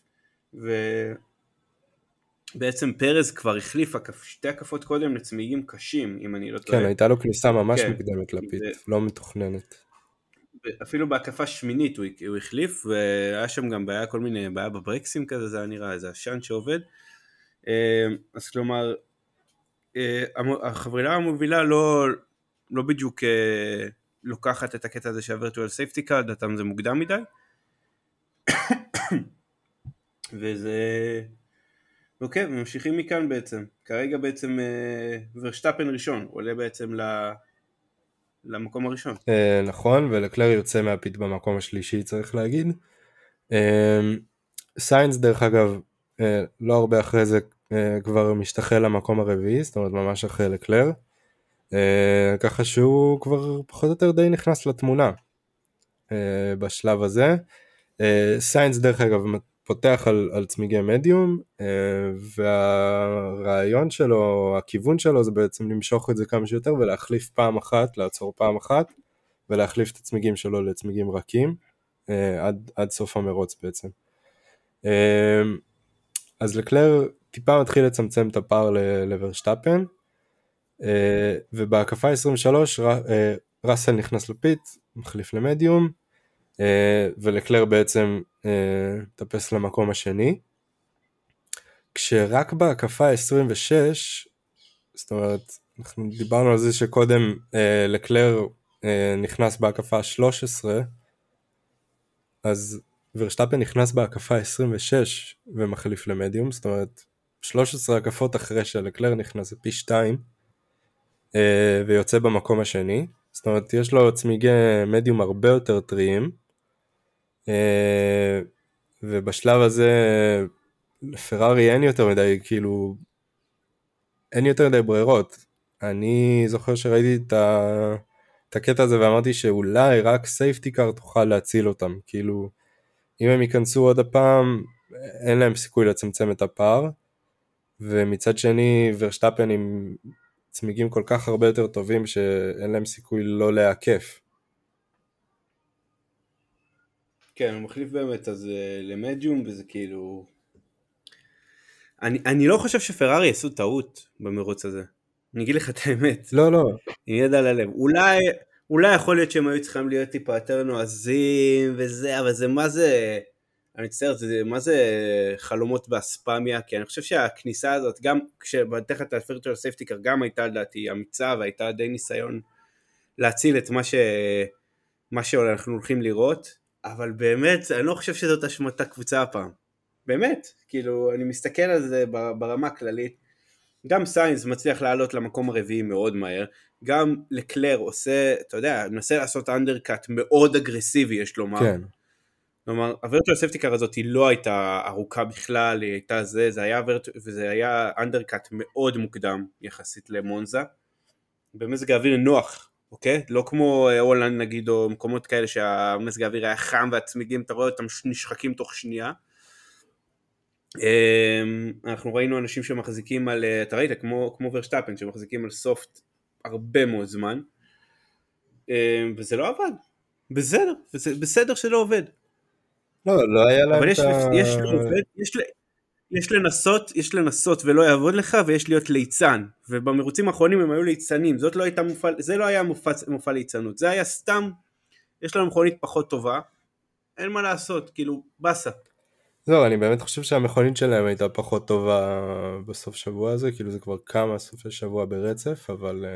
ובעצם פרז כבר החליף 2 הקפות קודם לצמיגים קשים, אם אני לא טועה. כן, הייתה לו כניסה ממש כן, מוקדמת לפיט, לא מתוכננת. אפילו בהקפה שמינית הוא החליף, והיה שם גם כל מיני בעיה בברקסים כזה, זה היה נראה איזה עשן שעובד. אז כלומר, החברילה המובילה לא בדיוק לוקחת את הקטע הזה של virtual safety car, דעתם זה מוקדם מדי. וזה... אוקיי, ממשיכים מכאן בעצם. כרגע בעצם ורשטאפן ראשון, עולה בעצם למקום הראשון. נכון, ולקלר יוצא מהפיט במקום השלישי, צריך להגיד. סיינס דרך אגב, לא הרבה אחרי זה כבר משתחל למקום הרביעי, זאת אומרת ממש אחרי לקלר. ככה שהוא כבר פחות או יותר די נכנס לתמונה בשלב הזה. סיינס דרך אגב פותח על צמיגי מדיום, והרעיון שלו, הכיוון שלו זה בעצם למשוך את זה כמה שיותר ולהחליף פעם אחת, לעצור פעם אחת ולהחליף את הצמיגים שלו לצמיגים רכים עד סוף המרוץ בעצם. אז לקלר טיפה מתחיל לצמצם את הפער לוורשטאפן, ובהקפה 23 ראסל נכנס לפיט, מחליף למדיום, ולקלר בעצם טפס למקום השני, כשרק בהקפה 26, זאת אומרת, אנחנו דיברנו על זה שקודם לקלר נכנס בהקפה 13, אז ורשטאפן נכנס בהקפה 26 ומחליף למדיום, זאת אומרת 13 הקפות אחרי שלקלר נכנס זה פי 2, ויוצא במקום השני, זאת אומרת יש לו צמיגי מדיום הרבה יותר טריים, ובשלב הזה לפרארי אין יותר מדי, כאילו אין יותר מדי ברירות. אני זוכר שראיתי את הקטע הזה ואמרתי שאולי רק סייפטי קאר תוכל להציל אותם, כאילו אם הם ייכנסו עוד הפעם אין להם סיכוי לצמצם את הפער, ומצד שני ורשטאפן עם צמיגים כל כך הרבה יותר טובים שאין להם סיכוי לא להעקף. כן, הוא מחליף באמת אז למדיום, וזה כאילו... אני לא חושב שפרארי יעשו טעות במרוץ הזה. אני אגיד לך את האמת. לא. עם יד על הלב. אולי יכול להיות שהם היו צריכים להיות טיפה יותר נועזים וזה, אבל זה מה זה... אני מצטער, זה מה זה חלומות באספמיה, כי אני חושב שהכניסה הזאת, גם כשבתחת ה-Virtual Safety Car, גם הייתה לדעתי אמיצה, והייתה די ניסיון להציל את מה שאנחנו הולכים לראות, אבל באמת, אני לא חושב שזאת אשמת הקבוצה הפעם. באמת, כאילו, אני מסתכל על זה ברמה הכללית, גם סיינס מצליח לעלות למקום הרביעי מאוד מהר, גם לקלר עושה, אתה יודע, מנסה לעשות אנדרקאט מאוד אגרסיבי, יש לומר. כן. כלומר, הווירטואל סייפטי קאר הזאת היא לא הייתה ארוכה בכלל, היא הייתה וזה היה אנדרקאט מאוד מוקדם יחסית למונזה, במזג האוויר נוח, אוקיי? לא כמו הולנד נגיד, או מקומות כאלה שהמזג האוויר היה חם והצמיגים, אתה רואה אותם נשחקים תוך שנייה. אנחנו ראינו אנשים שמחזיקים על, אתה ראית, כמו ורשטאפן, שמחזיקים על סופט הרבה מאוד זמן, וזה לא עבד. בסדר שלא עובד. לא היה להם אבל את ה... יש לנסות ולא יעבוד לך, ויש להיות ליצן, ובמרוצים האחרונים הם היו ליצנים, זה לא היה מופע ליצנות, זה היה סתם, יש לנו מכונית פחות טובה, אין מה לעשות, כאילו, בסה. זהו, אני באמת חושב שהמכונית שלהם הייתה פחות טובה בסוף שבוע הזה, כאילו זה כבר כמה סופי שבוע ברצף, אבל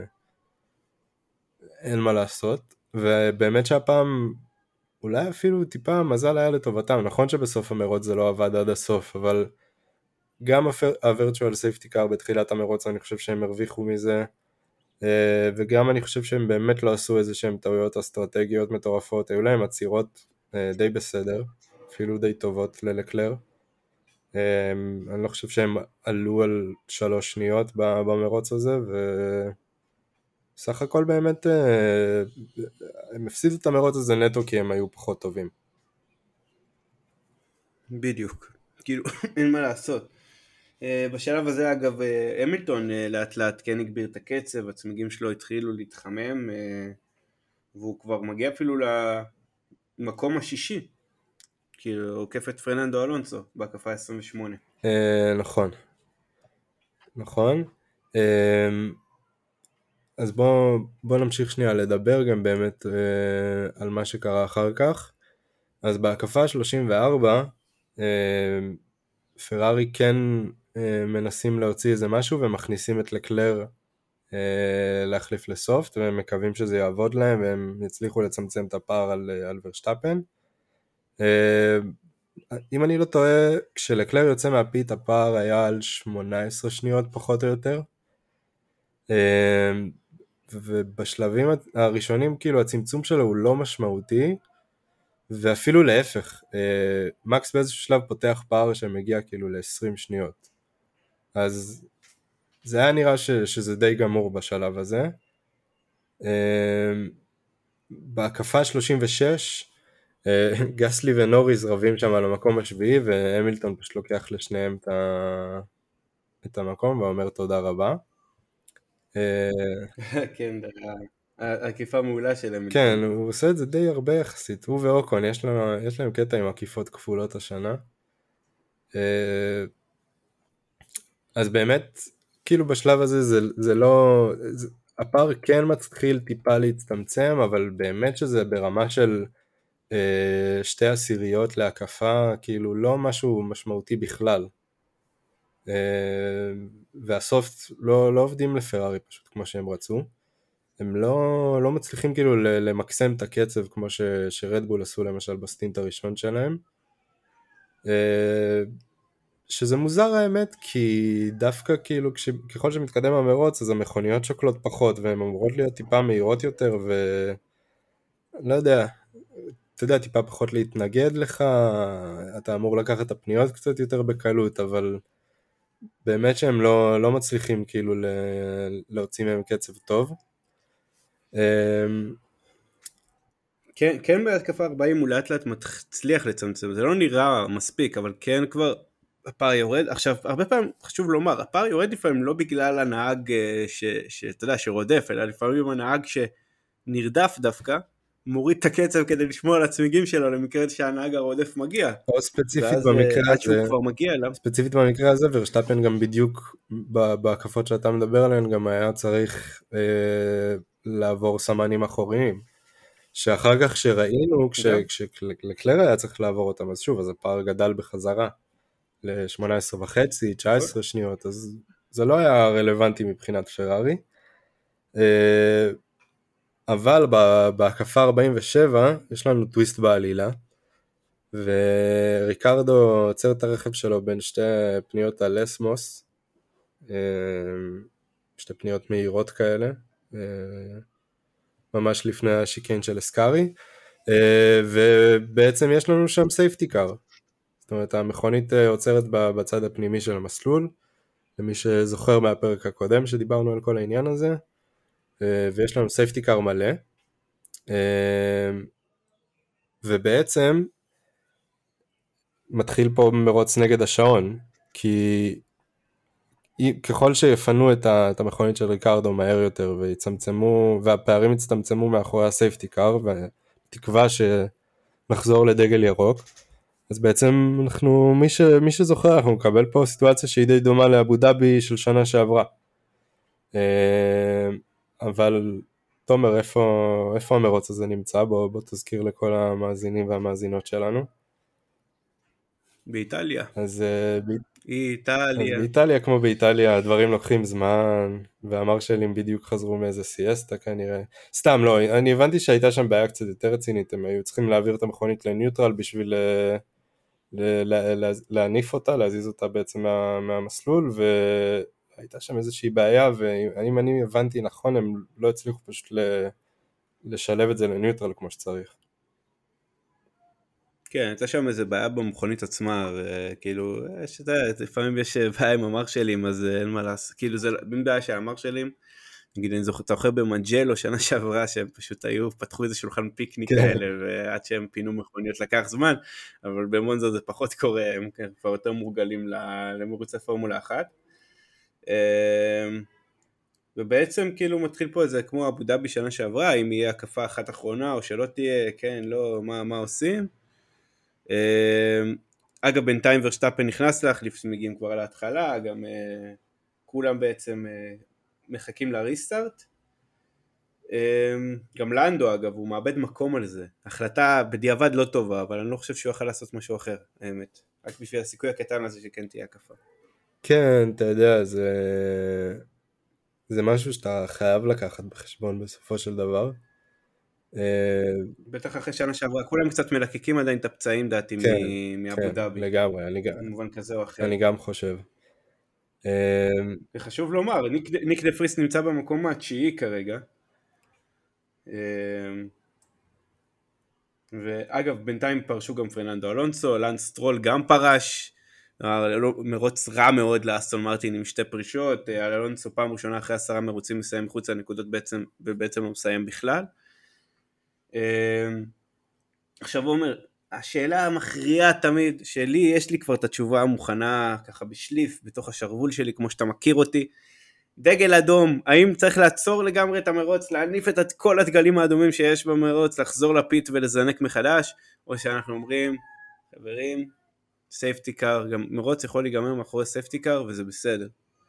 אין מה לעשות, ובאמת שהפעם אולי אפילו טיפה מזל היה לטובתם, נכון שבסוף המרוץ זה לא עבד עד הסוף, אבל גם ה-Virtual Safety Car בתחילת המרוץ אני חושב שהם הרוויחו מזה, וגם אני חושב שהם באמת לא עשו איזה שהם טעויות אסטרטגיות מטורפות, היו להם עצירות די בסדר, אפילו די טובות ללקלר, אני לא חושב שהם עלו על 3 שניות במרוץ הזה, וסך הכל באמת הם הפסידו את המרוץ הזה נטו כי הם היו פחות טובים. בדיוק, כאילו, אין מה לעשות. בשלב הזה אגב המילטון לאט לאט כן הגביר את הקצב, הצמיגים שלו התחילו להתחמם, והוא כבר מגיע אפילו למקום השישי, כאילו עוקף את פרננדו אלונסו בהקפה 28. נכון. אז בוא נמשיך שנייה לדבר גם באמת על מה שקרה אחר כך. אז בהקפה 34 פרארי כן מנסים להוציא איזה משהו ומכניסים את לקלר להחליף לסופט, והם מקווים שזה יעבוד להם והם יצליחו לצמצם את הפער על ורשטאפן. אם אני לא טועה, כשלקלר יוצא מהפית הפער היה על 18 שניות פחות או יותר, ובשלבים הראשונים כאילו הצמצום שלו הוא לא משמעותי, ואפילו להפך, מקס באיזשהו שלב פותח פער שמגיע כאילו ל-20 שניות, אז זה היה נראה שזה די גמור בשלב הזה. בהקפה 36 גסלי ונוריס רבים שם על המקום השביעי, והמילטון פשוט לוקח לשניהם את המקום ואומר תודה רבה. כן, העקיפה מעולה של המילטון. כן, הוא עושה את זה די הרבה יחסית, הוא ואוקון, יש להם קטע עם עקיפות כפולות השנה. אז באמת, כאילו בשלב הזה זה לא, הפער כן מתחיל טיפה להצטמצם, אבל באמת שזה ברמה של 2/10 להקפה, כאילו לא משהו משמעותי בכלל. והסופט לא עובדים לפרארי פשוט כמו שהם רצו. הם לא מצליחים כאילו למקסם את הקצב כמו שרדבול עשו למשל בסטינט הראשון שלהם. שזה מוזר האמת, כי דווקא כאילו ככל שמתקדם המרוץ אז המכוניות שוקלות פחות והן אמורות להיות טיפה מהירות יותר, ולא יודע, אתה יודע, טיפה פחות להתנגד לך, אתה אמור לקחת את הפניות קצת יותר בקלות, אבל באמת שהם לא מצליחים כאילו להוציא מהם קצב טוב. כן בהתקפה 40 הוא לאט לאט מצליח לצמצם, זה לא נראה מספיק, אבל כן כבר הפער יורד. עכשיו הרבה פעמים חשוב לומר, הפער יורד לפעמים לא בגלל הנהג שאתה יודע שרודף, אלא לפעמים הנהג שנרדף דווקא מוריד את הקצב כדי לשמור על הצמיגים שלו למקרה שהנהג הרודף מגיע, או ספציפית ואז עד שהוא כבר מגיע אליו. ספציפית במקרה הזה ורשטאפן גם בדיוק בהקפות שאתה מדבר עליהן גם היה צריך לעבור סמנים אחוריים, שאחר כך שראינו כשלקלר היה צריך לעבור אותם, אז שוב, אז הפער גדל בחזרה ל-18.5, 19 שניות, אז זה לא היה רלוונטי מבחינת פרארי. אבל בהקפה 47 יש לנו טוויסט בעלילה, וריקרדו עוצר את הרכב שלו בין שתי פניות על אסמוס, שתי פניות מהירות כאלה, ממש לפני השיקן של אסקארי, ובעצם יש לנו שם safety car, זאת אומרת המכונית עוצרת בצד הפנימי של המסלול, למי שזוכר מהפרק הקודם שדיברנו על כל העניין הזה, ויש לנו safety car מלא, ובעצם מתחיל פה מרוץ נגד השעון, כי ככל שיפנו את המכונית של ריקרדו מהר יותר ויצמצמו, והפערים יצטמצמו מאחורי הסייפטי קאר, ותקווה שנחזור לדגל ירוק, אז בעצם אנחנו, מי שזוכר, אנחנו נקבל פה סיטואציה שהיא די דומה לאבו דאבי של שנה שעברה. אבל תומר, איפה המרוץ הזה נמצא? בוא תזכיר לכל המאזינים והמאזינות שלנו. באיטליה. אז איטליה. אז באיטליה, כמו באיטליה, הדברים לוקחים זמן, והמרשלים בדיוק חזרו מאיזה סיאסטה כנראה. סתם, לא, אני הבנתי שהייתה שם בעיה קצת יותר רצינית, הם היו צריכים להעביר את המכונית לניוטרל בשביל להניף אותה, להזיז אותה בעצם מהמסלול, והייתה שם איזושהי בעיה, ואם אני הבנתי נכון, הם לא הצליחו פשוט לשלב את זה לניוטרל כמו שצריך. כן, הייתה שם איזה בעיה במכונית עצמה, וכאילו, לפעמים יש בעיה עם המרשלים, אז אין מה לעשות, כאילו זה בין בעיה של המרשלים, נגיד אני זוכר במנג'לו שנה שעברה, שהם פשוט פתחו איזה שולחן פיקניק כאלה, ועד שהם פינו מכוניות לקח זמן, אבל במונזו זה פחות קורה, הם כבר יותר מורגלים למרוץ הפורמולה 1, ובעצם כאילו מתחיל פה איזה כמו אבו דאבי שנה שעברה, אם יהיה הקפה אחת אחרונה, או שלא תהיה, כן, לא, מה עושים? אגב, בינתיים ורשטאפן נכנס להחליף, מגיעים כבר על ההתחלה, גם כולם בעצם מחכים לריסטארט. גם לנדו אגב, הוא מאבד מקום על זה. החלטה בדיעבד לא טובה, אבל אני לא חושב שהוא יוכל לעשות משהו אחר, האמת. רק בשביל הסיכוי הקטן הזה שכן תהיה הקפה. כן, אתה יודע, זה משהו שאתה חייב לקחת בחשבון בסופו של דבר. בטח אחרי שנה שעברה, כולם קצת מלקקים עדיין את הפצעים דעתי מאבו דאבי. לגמרי, במובן כזה או אחר. אני גם חושב. וחשוב לומר, ניק דה פריס נמצא במקום התשיעי כרגע. ואגב, בינתיים פרשו גם פרננדו אלונסו, לנס סטרול גם פרש, מרוץ רע מאוד לאסטון מרטין עם 2 פרישות, אלונסו פעם ראשונה אחרי 10 מרוצים מסיים מחוץ לנקודות ובעצם לא מסיים בכלל. עכשיו הוא אומר, השאלה המכריעה תמיד, יש לי כבר את התשובה המוכנה ככה בשליף, בתוך השרוול שלי, כמו שאתה מכיר אותי, דגל אדום, האם צריך לעצור לגמרי את המרוץ, להניף את כל הדגלים האדומים שיש במרוץ, לחזור לפיט ולזנק מחדש, או שאנחנו אומרים, חברים, סייפטי קאר, גם מרוץ יכול להיגמר מאחורי סייפטי קאר, וזה בסדר.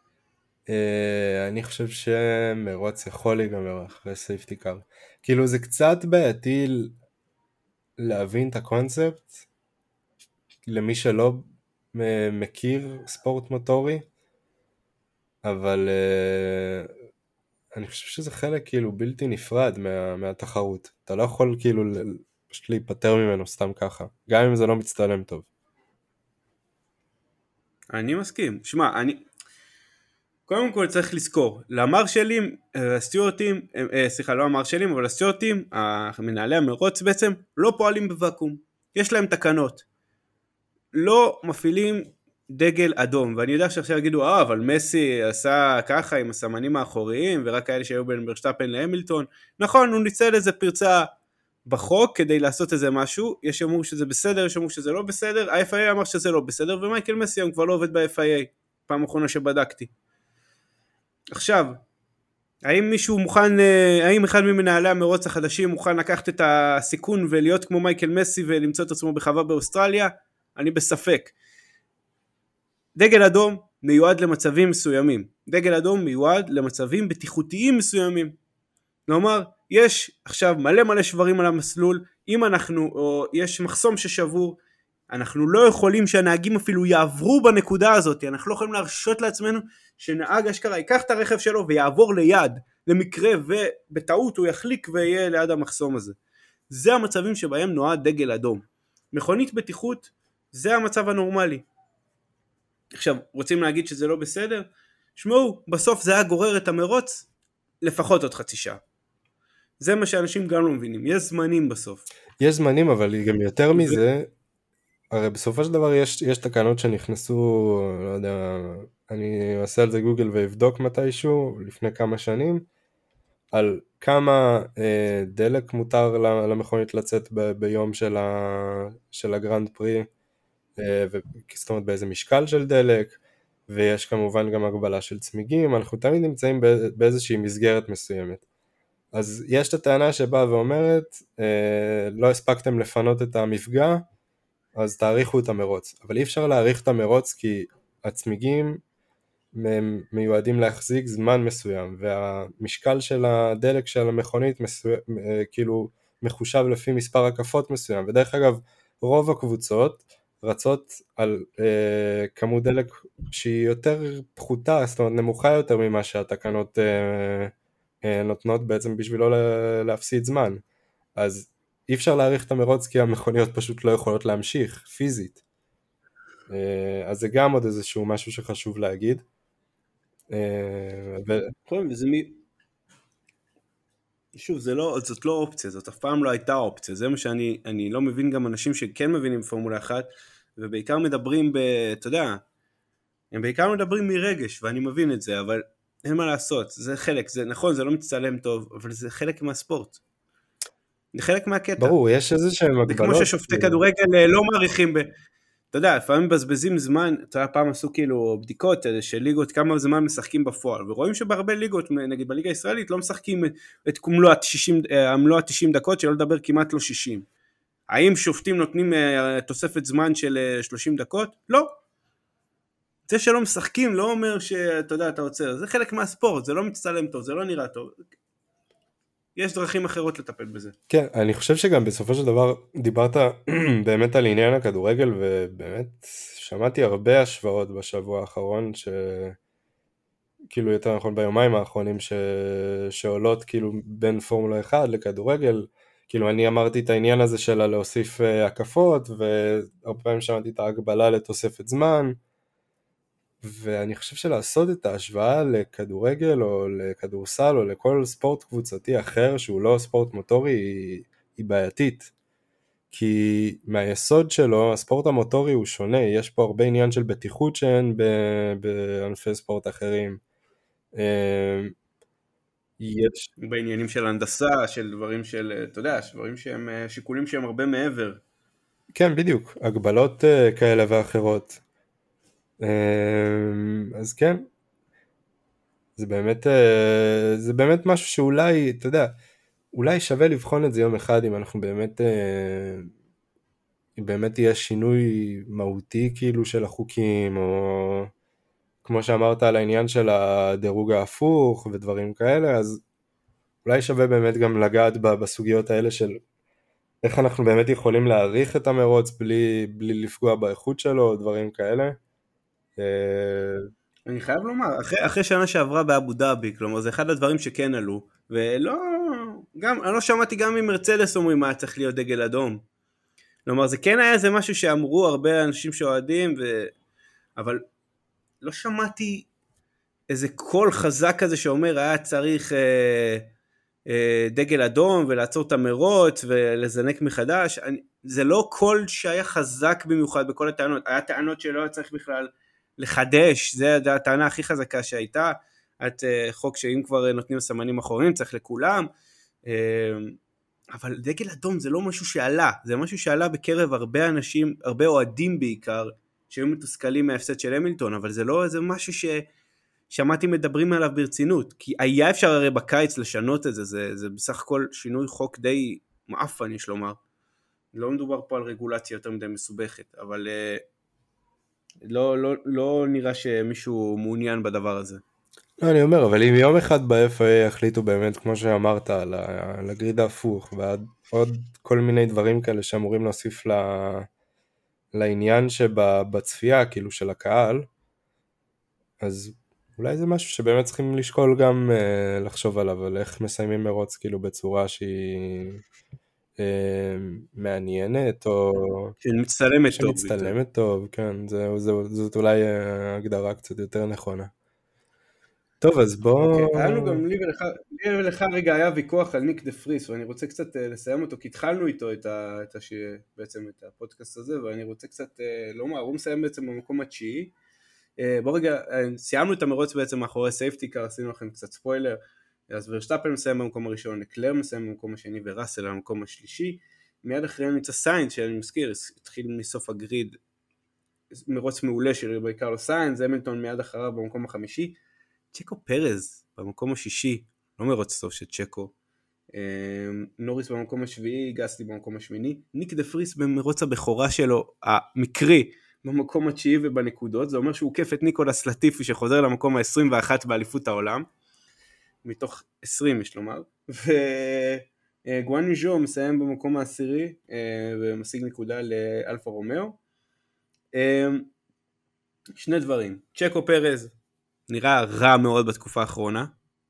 אני חושב שמרוץ יכול להיגמר אחרי סייפטי קאר. כאילו זה קצת בעייתי להבין את הקונספט, למי שלא מכיר ספורט מוטורי, אבל אני חושב שזה חלק כאילו בלתי נפרד מהתחרות. אתה לא יכול כאילו פשוט להיפטר ממנו סתם ככה, גם אם זה לא מצטלם טוב. אני מסכים. שמע, קודם כל צריך לזכור, למרשלים, הסטיורטים, סליחה, לא המרשלים, אבל הסטיורטים, המנהלי המרוץ בעצם, לא פועלים בוואקום. יש להם תקנות. לא מפעילים דגל אדום, ואני יודע שעכשיו יגידו, אבל מסי עשה ככה עם הסמנים האחוריים, ורק כאלה שהיו בין ורשטאפן להמילטון. נכון, הוא ניצל איזה פרצה בחוק כדי לעשות איזה משהו, יש אמור שזה בסדר, יש אמור שזה לא בסדר, ה-FIA אמר שזה לא בסדר, ומייקל מסי היום כבר לא עובד ב-FIA, פעם אחרונה שבדקתי. עכשיו, האם מישהו מוכן, האם אחד ממנהלי המרוץ החדשים מוכן לקחת את הסיכון ולהיות כמו מייקל מסי ולמצוא את עצמו בחווה באוסטרליה? אני בספק. דגל אדום מיועד למצבים מסוימים. דגל אדום מיועד למצבים בטיחותיים מסוימים. כלומר, יש עכשיו מלא שברים על המסלול, אם או יש מחסום ששבור, אנחנו לא יכולים שהנהגים אפילו יעברו בנקודה הזאת, אנחנו לא יכולים להרשות לעצמנו שנהג אשכרה ייקח את הרכב שלו ויעבור ליד, למקרה ובטעות הוא יחליק ויהיה ליד המחסום הזה. זה המצבים שבהם נועד דגל אדום. מכונית בטיחות, זה המצב הנורמלי. עכשיו, רוצים להגיד שזה לא בסדר? שמעו, בסוף זה היה גורר את המרוץ לפחות עוד חצי שעה. זה מה שאנשים גם לא מבינים, יש זמנים בסוף. יש זמנים, אבל גם יותר מזה, הרי בסופו של דבר יש תקנות שנכנסו, לא יודע, אני אעשה על זה גוגל ואבדוק מתישהו, לפני כמה שנים, על כמה דלק מותר למכונית לצאת ביום של הגרנד פרי, זאת אומרת באיזה משקל של דלק, ויש כמובן גם הגבלה של צמיגים, אנחנו תמיד נמצאים באיזושהי מסגרת מסוימת. אז יש את הטענה שבאה ואומרת, לא הספקתם לפנות את המפגע, אז תאריכו את המרוץ. אבל אי אפשר להאריך את המרוץ כי הצמיגים מיועדים להחזיק זמן מסוים, והמשקל של הדלק של המכונית כאילו מחושב לפי מספר הקפות מסוים, ודרך אגב רוב הקבוצות רצות על כמות דלק שהיא יותר פחותה, זאת אומרת נמוכה יותר ממה שהתקנות נותנות בעצם בשביל לא להפסיד זמן. אז אי אפשר להאריך את המרוץ כי המכוניות פשוט לא יכולות להמשיך פיזית. אז זה גם עוד איזשהו משהו שחשוב להגיד. שוב, זאת לא אופציה, זאת אף פעם לא הייתה אופציה, זה מה שאני לא מבין, גם אנשים שכן מבינים בפורמולה 1, ובעיקר מדברים אתה יודע, הם בעיקר מדברים מרגש, ואני מבין את זה, אבל אין מה לעשות, זה חלק, זה נכון, זה לא מצטלם טוב, אבל זה חלק מהספורט. זה חלק מהקטע. ברור, יש איזה שהם הגבלות. זה כמו ששופטי כדורגל לא מעריכים אתה יודע, לפעמים מבזבזים זמן, אתה יודע, פעם עשו כאילו בדיקות של ליגות, כמה זמן משחקים בפועל, ורואים שבהרבה ליגות, נגיד בליגה הישראלית, לא משחקים את מלוא ה-90 דקות, שלא לדבר כמעט לא 60. האם שופטים נותנים תוספת זמן של 30 דקות? לא. זה שלא משחקים לא אומר שאתה יודע, אתה עוצר, זה חלק מהספורט, זה לא מצטלם טוב, זה לא נראה טוב. יש דרכים אחרות לטפל בזה. כן, אני חושב שגם בסופו של דבר דיברת באמת על עניין הכדורגל, ובאמת שמעתי הרבה השוואות בשבוע האחרון, כאילו יותר נכון ביומיים האחרונים, שעולות כאילו בין פורמולה 1 לכדורגל, כאילו אני אמרתי את העניין הזה שלה להוסיף הקפות, והרבה פעמים שמעתי את ההגבלה לתוספת זמן, ואני חושב שלעשות את ההשוואה לכדורגל או לכדורסל או לכל ספורט קבוצתי אחר שהוא לא ספורט מוטורי היא בעייתית, כי מהיסוד שלו הספורט המוטורי הוא שונה, יש פה הרבה עניין של בטיחות שאין בענפי ספורט אחרים, יש בעניינים של הנדסה, של דברים של, אתה יודע, דברים שהם שיקולים שהם הרבה מעבר. כן, בדיוק, הגבלות כאלה ואחרות. אז כן, זה באמת משהו שאולי, אתה יודע, אולי שווה לבחון את זה יום אחד, אם אנחנו באמת יהיה שינוי מהותי כאילו של החוקים, או כמו שאמרת על העניין של הדירוג ההפוך ודברים כאלה, אז אולי שווה באמת גם לגעת בסוגיות האלה של איך אנחנו באמת יכולים להעריך את המרוץ בלי לפגוע באיכות שלו, או דברים כאלה. אני חייב לומר, אחרי שנה שעברה באבו דאבי, כלומר זה אחד הדברים שכן עלו, ולא, גם, אני לא שמעתי גם ממרצדס אומרים מה צריך להיות דגל אדום. כלומר זה כן היה איזה משהו שאמרו הרבה אנשים שאוהדים, אבל לא שמעתי איזה קול חזק כזה שאומר היה צריך דגל אדום ולעצור את המרוץ ולזנק מחדש. זה לא קול שהיה חזק במיוחד בכל הטענות, היה טענות שלא צריך בכלל לחדש, זה הטענה הכי חזקה שהייתה, את חוק שאם כבר נותנים סמנים אחוריים צריך לכולם, אבל דגל אדום זה לא משהו שעלה, זה משהו שעלה בקרב הרבה אנשים, הרבה אוהדים בעיקר, שהיו מתוסכלים מההפסד של המילטון, אבל זה לא איזה משהו ששמעתי מדברים עליו ברצינות, כי היה אפשר הרי בקיץ לשנות את זה, זה בסך הכל שינוי חוק די מאפן יש לומר, לא מדובר פה על רגולציה יותר מדי מסובכת, אבל לא נראה שמישהו מעוניין בדבר הזה. לא, אני אומר, אבל אם יום אחד ב-FIA החליטו באמת, כמו שאמרת, על הגריד ההפוך, ועוד כל מיני דברים כאלה שאמורים להוסיף לעניין שבצפייה, כאילו של הקהל, אז אולי זה משהו שבאמת צריכים לשקול גם לחשוב עליו, על איך מסיימים מרוץ כאילו בצורה שהיא מעניינת, או שמצטלמת טוב, כן, זאת אולי הגדרה קצת יותר נכונה. טוב, אז אוקיי, בוא... היה לנו גם לי ולך רגע היה ויכוח על ניק דה פריס, ואני רוצה קצת לסיים אותו, כי התחלנו איתו בעצם את הפודקאסט הזה, ואני רוצה קצת לומר, הוא מסיים בעצם במקום התשיעי. בוא רגע, סיימנו את המרוץ בעצם מאחורי סייפטיקר, עשינו לכם קצת ספוילר, אז ורשטאפל מסיים במקום הראשון, לקלר מסיים במקום השני, וראסל במקום השלישי. מיד אחריהם נמצא סיינס, שאני מזכיר, התחיל מסוף הגריד, מרוץ מעולה של בעיקר לו סיינס, המילטון מיד אחריו במקום החמישי, צ'קו פרז במקום השישי, לא מרוץ טוב של צ'קו, נוריס במקום השביעי, גסלי במקום השמיני, ניק דה פריס במרוץ הבכורה שלו, המקרי, במקום התשיעי ובנקודות, זה אומר שהוא עוקף את ניקולס לטיפי שחוזר למקום ה-21 באליפות העולם, מתוך 20 יש לומר, וגואן ניז'ו מסיים במקום העשירי, ומשיג נקודה לאלפה רומאו. שני דברים, צ'קו פרז נראה רע מאוד בתקופה האחרונה,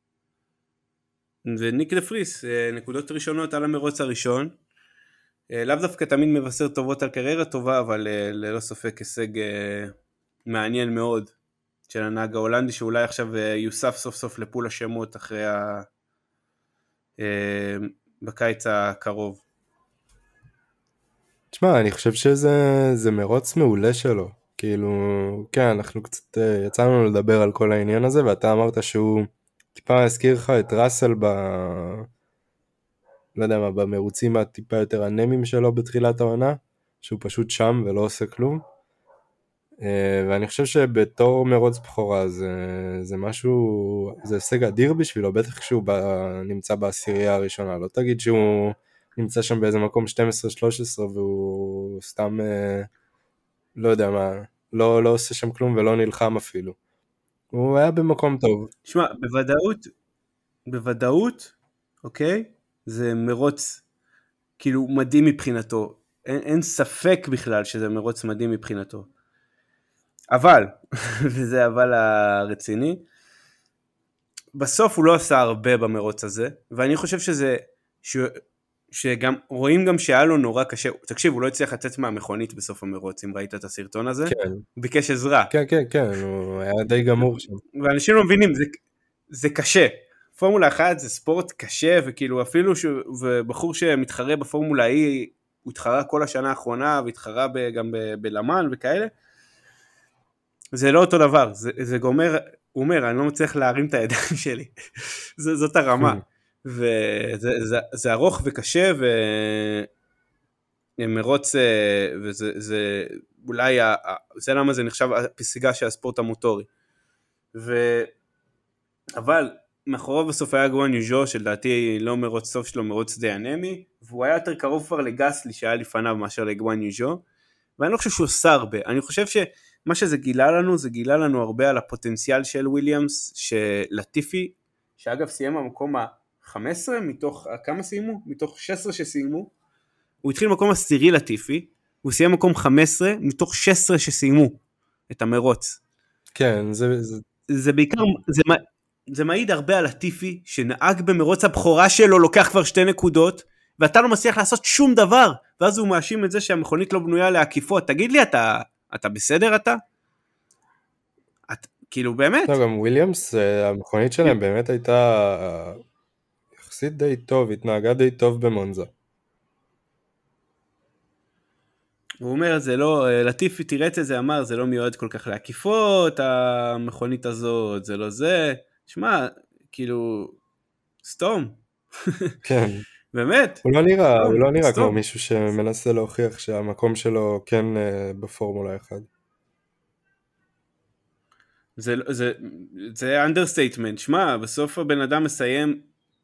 וניק דה פריס, נקודות ראשונות על המרוץ הראשון, לאו דווקא תמיד מבשר טובות על קריירה טובה, אבל ללא ספק הישג מעניין מאוד של הנהג ההולנדי, שאולי עכשיו יוסף סוף סוף לפול השמות אחרי בקיץ הקרוב. תשמע, אני חושב שזה מרוץ מעולה שלו, כאילו, כן, אנחנו קצת יצאנו לדבר על כל העניין הזה, ואתה אמרת שהוא טיפה הזכיר לך את ראסל לא יודע מה, במרוצים הטיפה יותר אנמים שלו בתחילת העונה, שהוא פשוט שם ולא עושה כלום, ואני חושב שבתור מרוץ בכורה זה משהו, זה הישג אדיר בשבילו, בטח כשהוא נמצא בעשירייה הראשונה, לא תגיד שהוא נמצא שם באיזה מקום 12-13 והוא סתם, לא יודע מה, לא עושה שם כלום ולא נלחם אפילו, הוא היה במקום טוב. שמע, בוודאות, אוקיי? זה מרוץ כאילו מדהים מבחינתו, אין ספק בכלל שזה מרוץ מדהים מבחינתו, אבל, וזה אבל הרציני, בסוף הוא לא עשה הרבה במרוץ הזה, ואני חושב שגם רואים גם שהיה לו נורא קשה, תקשיב, הוא לא הצליח לצאת מהמכונית בסוף המרוץ, אם ראית את הסרטון הזה, כן. הוא ביקש עזרה. כן, הוא היה די גמור שם. ואנשים לא מבינים, זה קשה, פורמולה 1 זה ספורט קשה, וכאילו אפילו ובחור שמתחרה בפורמולה היא, הוא התחרה כל השנה האחרונה, והתחרה גם בלמן וכאלה, זה לא אותו דבר, זה גומר, הוא אומר, אני לא מצליח להרים את הידיים שלי, זאת הרמה, וזה ארוך וקשה, ומרוץ, וזה אולי, זה למה זה נחשב הפסגה של הספורט המוטורי, אבל מאחוריו בסוף היה גואן ניז'ו, שלדעתי לא מרוץ סוף שלו, מרוץ די אנמי, והוא היה יותר קרוב כבר לגסלי שהיה לפניו מאשר לגואן ניז'ו, ואני לא חושב שהוא עושה הרבה, אני חושב שמה שזה גילה לנו, זה גילה לנו הרבה על הפוטנציאל של וויליאמס, שלטיפי, שאגב סיים במקום ה-15, מתוך, כמה סיימו? מתוך 16 שסיימו, הוא התחיל במקום עשירי לטיפי, הוא סיים במקום 15, מתוך 16 שסיימו את המרוץ. כן, זה בעיקר, זה מעיד הרבה על לטיפי, שנהג במרוץ הבכורה שלו, לוקח כבר 2 נקודות, ואתה לא מצליח לעשות שום דבר, ואז הוא מאשים את זה שהמכונית לא בנויה לעקיפות. תגיד לי, אתה בסדר אתה? כאילו באמת? לא, גם וויליאמס, המכונית שלהם באמת הייתה יחסית די טוב, התנהגה די טוב במונזה. הוא אומר, זה לא, לטיפי תירץ את זה, אמר, זה לא מיועד כל כך לעקיפות, המכונית הזאת, זה לא זה. שמע, כאילו, סתום. כן. באמת? הוא לא נראה כמו מישהו שמנסה להוכיח שהמקום שלו כן בפורמולה 1. זה אנדרסטייטמנט. שמע, בסוף הבן אדם מסיים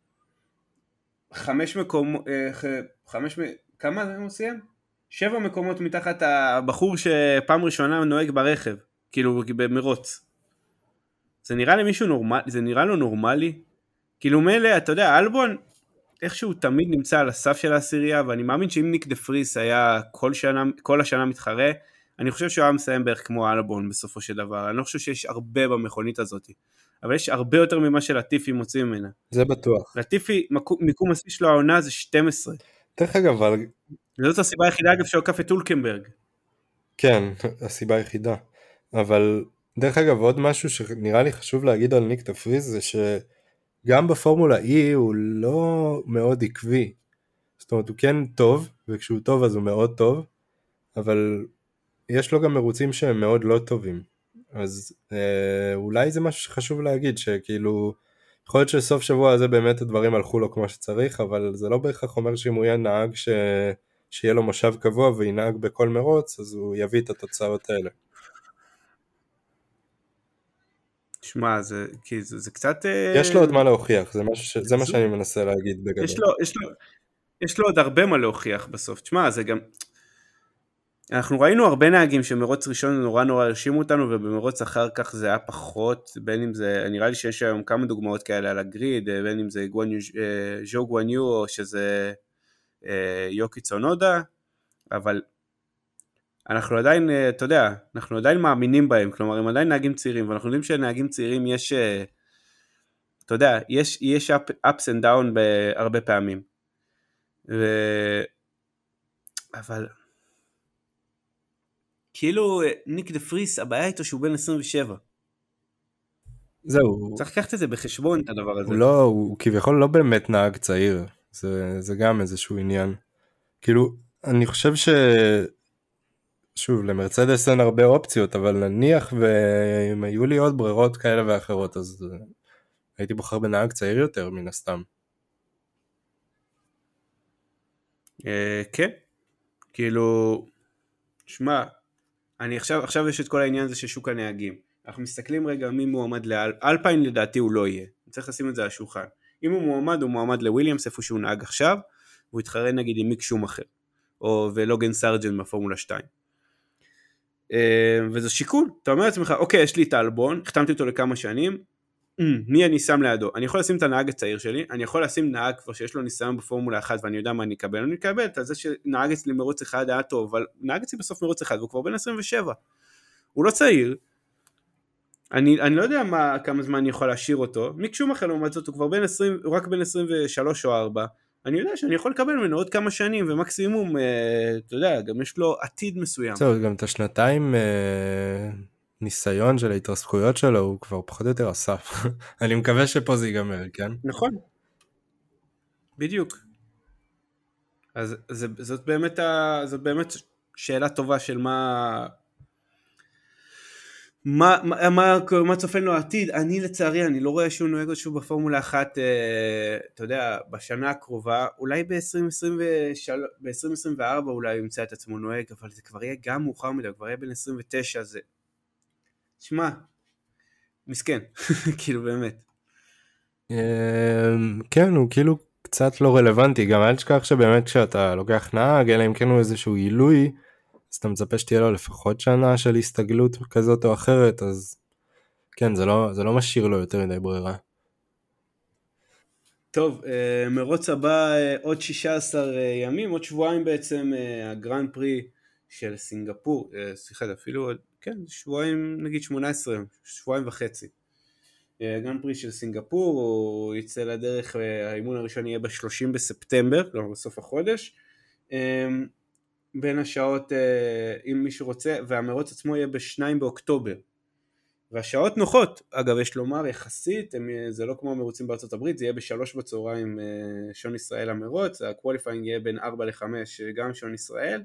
5 מקומות, כמה הוא מסיים? 7 מקומות מתחת הבחור שפעם ראשונה נוהג ברכב, כאילו במרוץ. זה נראה למישהו נורמלי, זה נראה לו נורמלי? כאילו מלא, אתה יודע, אלבון איכשהו תמיד נמצא על הסף של העשירייה, ואני מאמין שאם ניק דה פריס היה כל השנה מתחרה, אני חושב שהוא היה מסיים בערך כמו אלבון בסופו של דבר, אני לא חושב שיש הרבה במכונית הזאת, אבל יש הרבה יותר ממה שלטיפי מוציא ממנה. זה בטוח. לטיפי, מיקום השיא שלו העונה זה 12. דרך אגב, אבל... זאת הסיבה היחידה אגב שעוקף את אולקנברג. כן, הסיבה היחידה. אבל דרך אגב, עוד משהו שנראה לי חשוב להגיד על ניק דה פריס, זה שגם בפורמולה E הוא לא מאוד עקבי. זאת אומרת, הוא כן טוב, וכשהוא טוב אז הוא מאוד טוב, אבל יש לו גם מרוצים שהם מאוד לא טובים. אז אולי זה משהו שחשוב להגיד, שכאילו, יכול להיות שסוף שבוע הזה באמת הדברים הלכו לו כמו שצריך, אבל זה לא בהכרח אומר שאם הוא יהיה נהג שיהיה לו מושב קבוע וינהג בכל מרוץ, אז הוא יביא את התוצאות האלה. שמע, זה קצת... יש לו עוד מה להוכיח, זה מה שאני מנסה להגיד בגדול. יש לו עוד הרבה מה להוכיח בסוף. תשמע, זה גם... אנחנו ראינו הרבה נהגים שמרוץ ראשון נורא הרשימו אותנו, ובמרוץ אחר כך זה היה פחות, בין אם זה, נראה לי שיש היום כמה דוגמאות כאלה על הגריד, בין אם זה ז'ו גואניו, או שזה יוקי צונודה, אבל אנחנו עדיין, אתה יודע, אנחנו עדיין מאמינים בהם, כלומר, הם עדיין נהגים צעירים, ואנחנו יודעים שנהגים צעירים יש, אתה יודע, יש ups and down בהרבה פעמים. אבל... כאילו ניק דה פריס, הבעיה איתו שהוא בן 27. זהו. צריך לקחת את זה בחשבון, את הדבר הזה. הוא כביכול לא באמת נהג צעיר, זה גם איזשהו עניין. כאילו, אני חושב שוב, למרצדס אין הרבה אופציות, אבל נניח ואם היו לי עוד ברירות כאלה ואחרות, אז הייתי בוחר בנהג צעיר יותר מן הסתם. כן, כאילו, שמע, עכשיו יש את כל העניין הזה של שוק הנהגים. אנחנו מסתכלים רגע מי מועמד אלפיין, לדעתי הוא לא יהיה. צריך לשים את זה על השולחן. אם הוא מועמד לוויליאמס, איפה שהוא נהג עכשיו, והוא יתחרה נגיד עם מיק שומאכר, או ולוגן סארג'נט בפורמולה 2. וזה שיקול. אתה אומר לעצמך, אוקיי, יש לי את האלבון, החתמתי אותו לכמה שנים, מי אני שם לידו? אני יכול לשים את הנהג הצעיר שלי, אני יכול לשים נהג כבר שיש לו ניסיון בפורמולה 1 ואני יודע מה אני אקבל את זה שנהג אצלי מרוץ אחד היה טוב, אבל נהג אצלי בסוף מרוץ אחד והוא כבר בן 27, הוא לא צעיר, אני לא יודע כמה זמן אני יכול להשאיר אותו, מיק שומאכר לעומת זאת הוא כבר הוא רק בן 23 או 4, אני יודע שאני יכול לקבל ממנו עוד כמה שנים ומקסימום, אתה יודע, גם יש לו עתיד מסוים. זהו, גם את השנתיים ניסיון של ההתרסקויות שלו הוא כבר פחות או יותר אסף. אני מקווה שפה זה ייגמר, כן? נכון, בדיוק. אז זאת באמת שאלה טובה של מה צופן לו העתיד. אני לצערי, אני לא רואה שהוא נוהג עוד שוב בפורמולה 1, אתה יודע, בשנה הקרובה, אולי ב-2024 אולי ימצא את עצמו נוהג, אבל זה כבר יהיה גם מאוחר מדי, כבר יהיה בין 29, זה... שמע, מסכן, כאילו באמת. כן, הוא כאילו קצת לא רלוונטי, גם אל תשכח שבאמת כשאתה לוקח נהג, אלא אם כן הוא איזשהו עילוי, אז אתה מצפה שתהיה לו לפחות שנה של הסתגלות כזאת או אחרת, אז כן, זה לא משאיר לו יותר מדי ברירה. טוב, מרוץ הבא עוד 16 ימים, עוד שבועיים בעצם, הגרנד פרי של סינגפור, סליחה, אפילו, כן, שבועיים, נגיד 18, שבועיים וחצי. הגרנד פרי של סינגפור, הוא יצא לדרך, האימון הראשון יהיה ב-30 בספטמבר, כלומר בסוף החודש, בין השעות, אם מישהו רוצה, והמרוץ עצמו יהיה ב-2 באוקטובר. והשעות נוחות, אגב יש לומר יחסית, זה לא כמו המרוצים בארצות הברית, זה יהיה ב-3 בצהריים שעון ישראל המרוץ, הקווליפיינג יהיה בין 4 ל-5 גם שעון ישראל,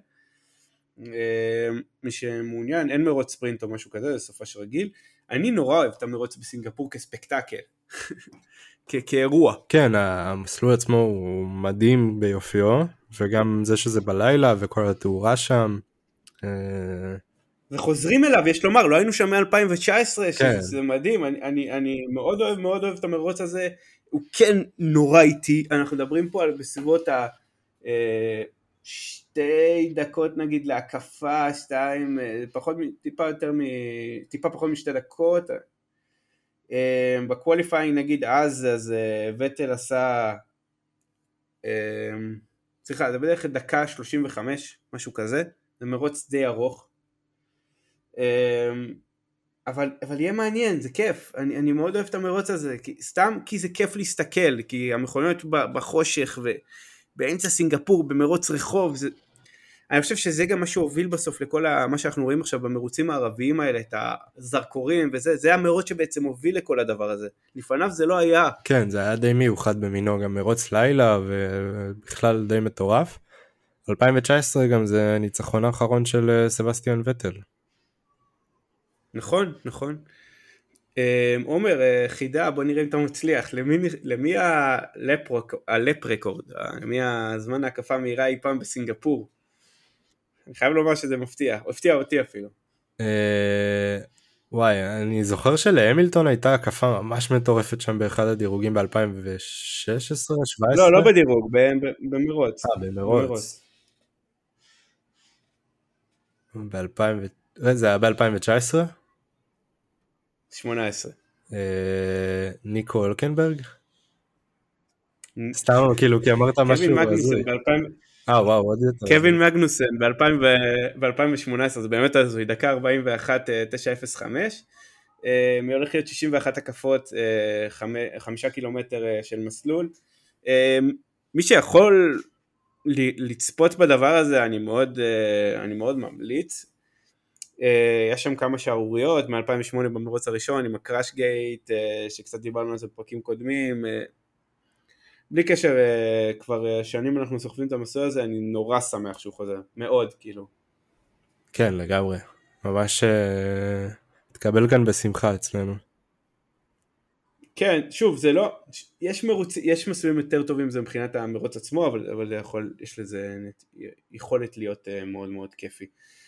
מי שמעוניין, אין מרוץ ספרינט או משהו כזה, זה סופש רגיל. אני נורא אוהב את המרוץ בסינגפור כספקטקל, כאירוע. כן, המסלול עצמו הוא מדהים ביופיו, וגם זה שזה בלילה וכל התאורה שם. וחוזרים אליו, יש לומר, לא היינו שם מ-2019, שזה מדהים, אני מאוד אוהב את המרוץ הזה, הוא כן נורא איטי, אנחנו מדברים פה על בסביבות 2 דקות נגיד להקפה, 2, טיפה פחות מ2 דקות, בקווליפיינג נגיד אז וטל עשה, סליחה, זה בדרך כלל 1:35, משהו כזה, זה מרוץ די ארוך, אבל יהיה מעניין, זה כיף, אני מאוד אוהב את המרוץ הזה, סתם כי זה כיף להסתכל, כי המכוניות בחושך ובאמצע סינגפור במרוץ רחוב, אני חושב שזה גם מה שהוביל בסוף לכל מה שאנחנו רואים עכשיו במרוצים הערביים האלה, את הזרקורים וזה, זה המרוץ שבעצם הוביל לכל הדבר הזה. לפניו זה לא היה. כן, זה היה די מיוחד במינו, גם מרוץ לילה ובכלל די מטורף. 2019 גם זה ניצחון האחרון של סבסטיאן וטל. נכון, נכון. עומר, חידה, בוא נראה אם אתה מצליח. למי הלפ רקורד? למי הזמן ההקפה מהירה אי פעם בסינגפור? אני חייב לומר שזה מפתיע, הפתיע אותי אפילו. וואי, אני זוכר שלהמילטון הייתה הקפה ממש מטורפת שם באחד הדירוגים ב-2016, 2017? לא בדירוג, במרוץ. במרוץ. זה היה ב-2019? 18. ניקו הולקנברג? סתם כאילו, כי אמרת משהו. קווין מגנוסן וואו, עוד יותר. קווין מגנוסן ב-2018, זה באמת הזוי, דקה 41, 905, הולך להיות 61 הקפות, 5 קילומטר של מסלול. מי שיכול לצפות בדבר הזה, אני מאוד ממליץ. יש שם כמה שערוריות, מ-2008 במרוץ הראשון, עם הקראש גייט, שקצת דיברנו על זה בפרקים קודמים, בלי קשר, כבר שנים אנחנו סוחבים את המסלול הזה, אני נורא שמח שהוא חוזר, מאוד כאילו. כן, לגמרי, ממש תקבל כאן בשמחה אצלנו. כן, שוב, זה לא, יש מסלולים יותר טובים זה מבחינת המרוץ עצמו, אבל יש לזה יכולת להיות מאוד מאוד כיפי.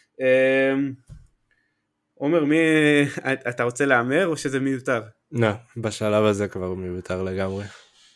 עומר, אתה רוצה לאמר או שזה מיותר? לא, בשלב הזה כבר מיותר לגמרי.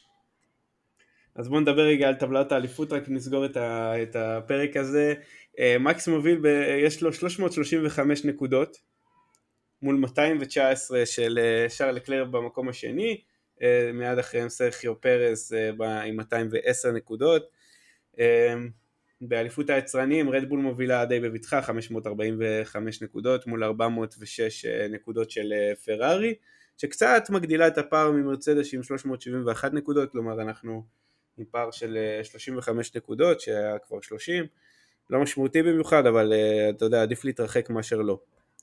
אז בואו נדבר רגע על טבלת האליפות, רק נסגור את הפרק הזה. מקס מוביל, יש לו 335 נקודות, מול 219 של שרל לקלר במקום השני, מיד אחריהם סרחיו פרס עם 210 נקודות. באליפות היצרנים רדבול מובילה די בבטחה, 545 נקודות מול 406 נקודות של פרארי, שקצת מגדילה את הפער ממרצדס עם 371 נקודות, כלומר אנחנו עם פער של 35 נקודות, שהיה כבר 30, לא משמעותי במיוחד, אבל אתה יודע, עדיף להתרחק מאשר לא.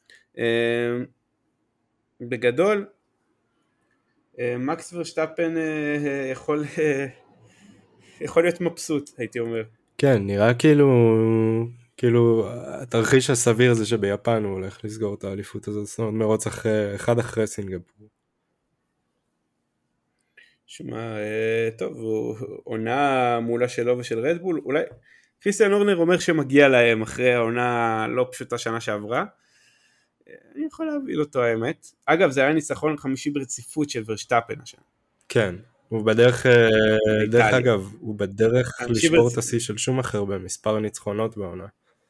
בגדול, מקס ורשטאפן יכול להיות מבסוט, הייתי אומר. כן, נראה כאילו התרחיש הסביר זה שביפן הוא הולך לסגור את האליפות הזאת, זאת אומרת מרוץ אחד אחרי סינגפור. שמה, טוב, הוא עונה מולה שלו ושל רדבול, אולי קריסטיאן הורנר אומר שמגיע להם אחרי העונה לא פשוטה שנה שעברה, אני יכול להבין אותו האמת. אגב, זה היה ניצחון 5 ברציפות של ורשטאפן השנה. כן, הוא בדרך, דרך אגב, הוא בדרך לשבור את השיא של שומאחר במספר ניצחונות בעונה.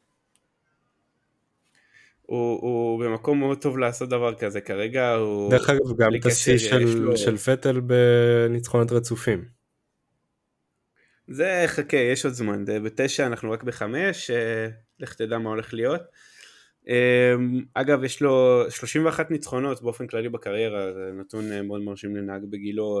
הוא במקום מאוד טוב לעשות דבר כזה, כרגע הוא... דרך אגב, גם את השיא של פטל בניצחונות רצופים. זה חכה, יש עוד זמן, ב9 אנחנו רק ב5, לך תדע מה הולך להיות. אגב, יש לו 31 ניצחונות באופן כללי בקריירה, זה נתון מאוד מרשים לנהג בגילו.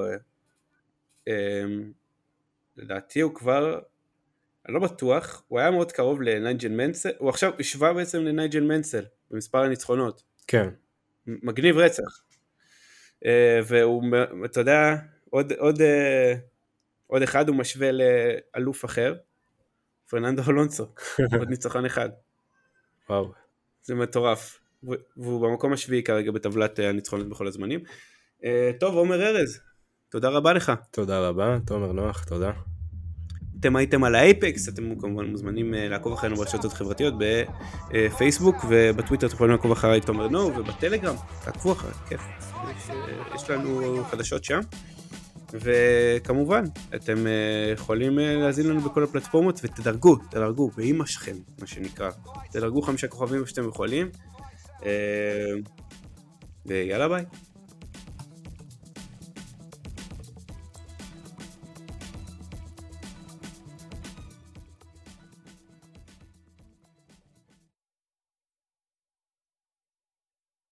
לדעתי הוא כבר, אני לא בטוח, הוא היה מאוד קרוב לנייג'ל מנסל, הוא עכשיו השווה בעצם לנייג'ל מנסל במספר הניצחונות. כן. מגניב רצח. והוא, אתה יודע, עוד אחד הוא משווה לאלוף אחר, פרננדו אלונסו, עוד ניצחון אחד. וואו. זה מטורף. והוא במקום השביעי כרגע בטבלת הניצחונות בכל הזמנים. טוב, עומר ארז, תודה רבה לך. תודה רבה, תומר נוח, תודה. אתם הייתם על האייפקס, אתם כמובן מוזמנים לעקוב אחרינו ברשתות חברתיות בפייסבוק, ובטוויטר אתם יכולים לעקוב אחרי תומר נו, ובטלגרם, תעקבו אחרי, כיף. יש לנו חדשות שם, וכמובן, אתם יכולים להזין לנו בכל הפלטפורמות, ותדרגו, באמא שלכם, מה שנקרא. תדרגו 5 כוכבים שאתם יכולים, ויאללה ביי.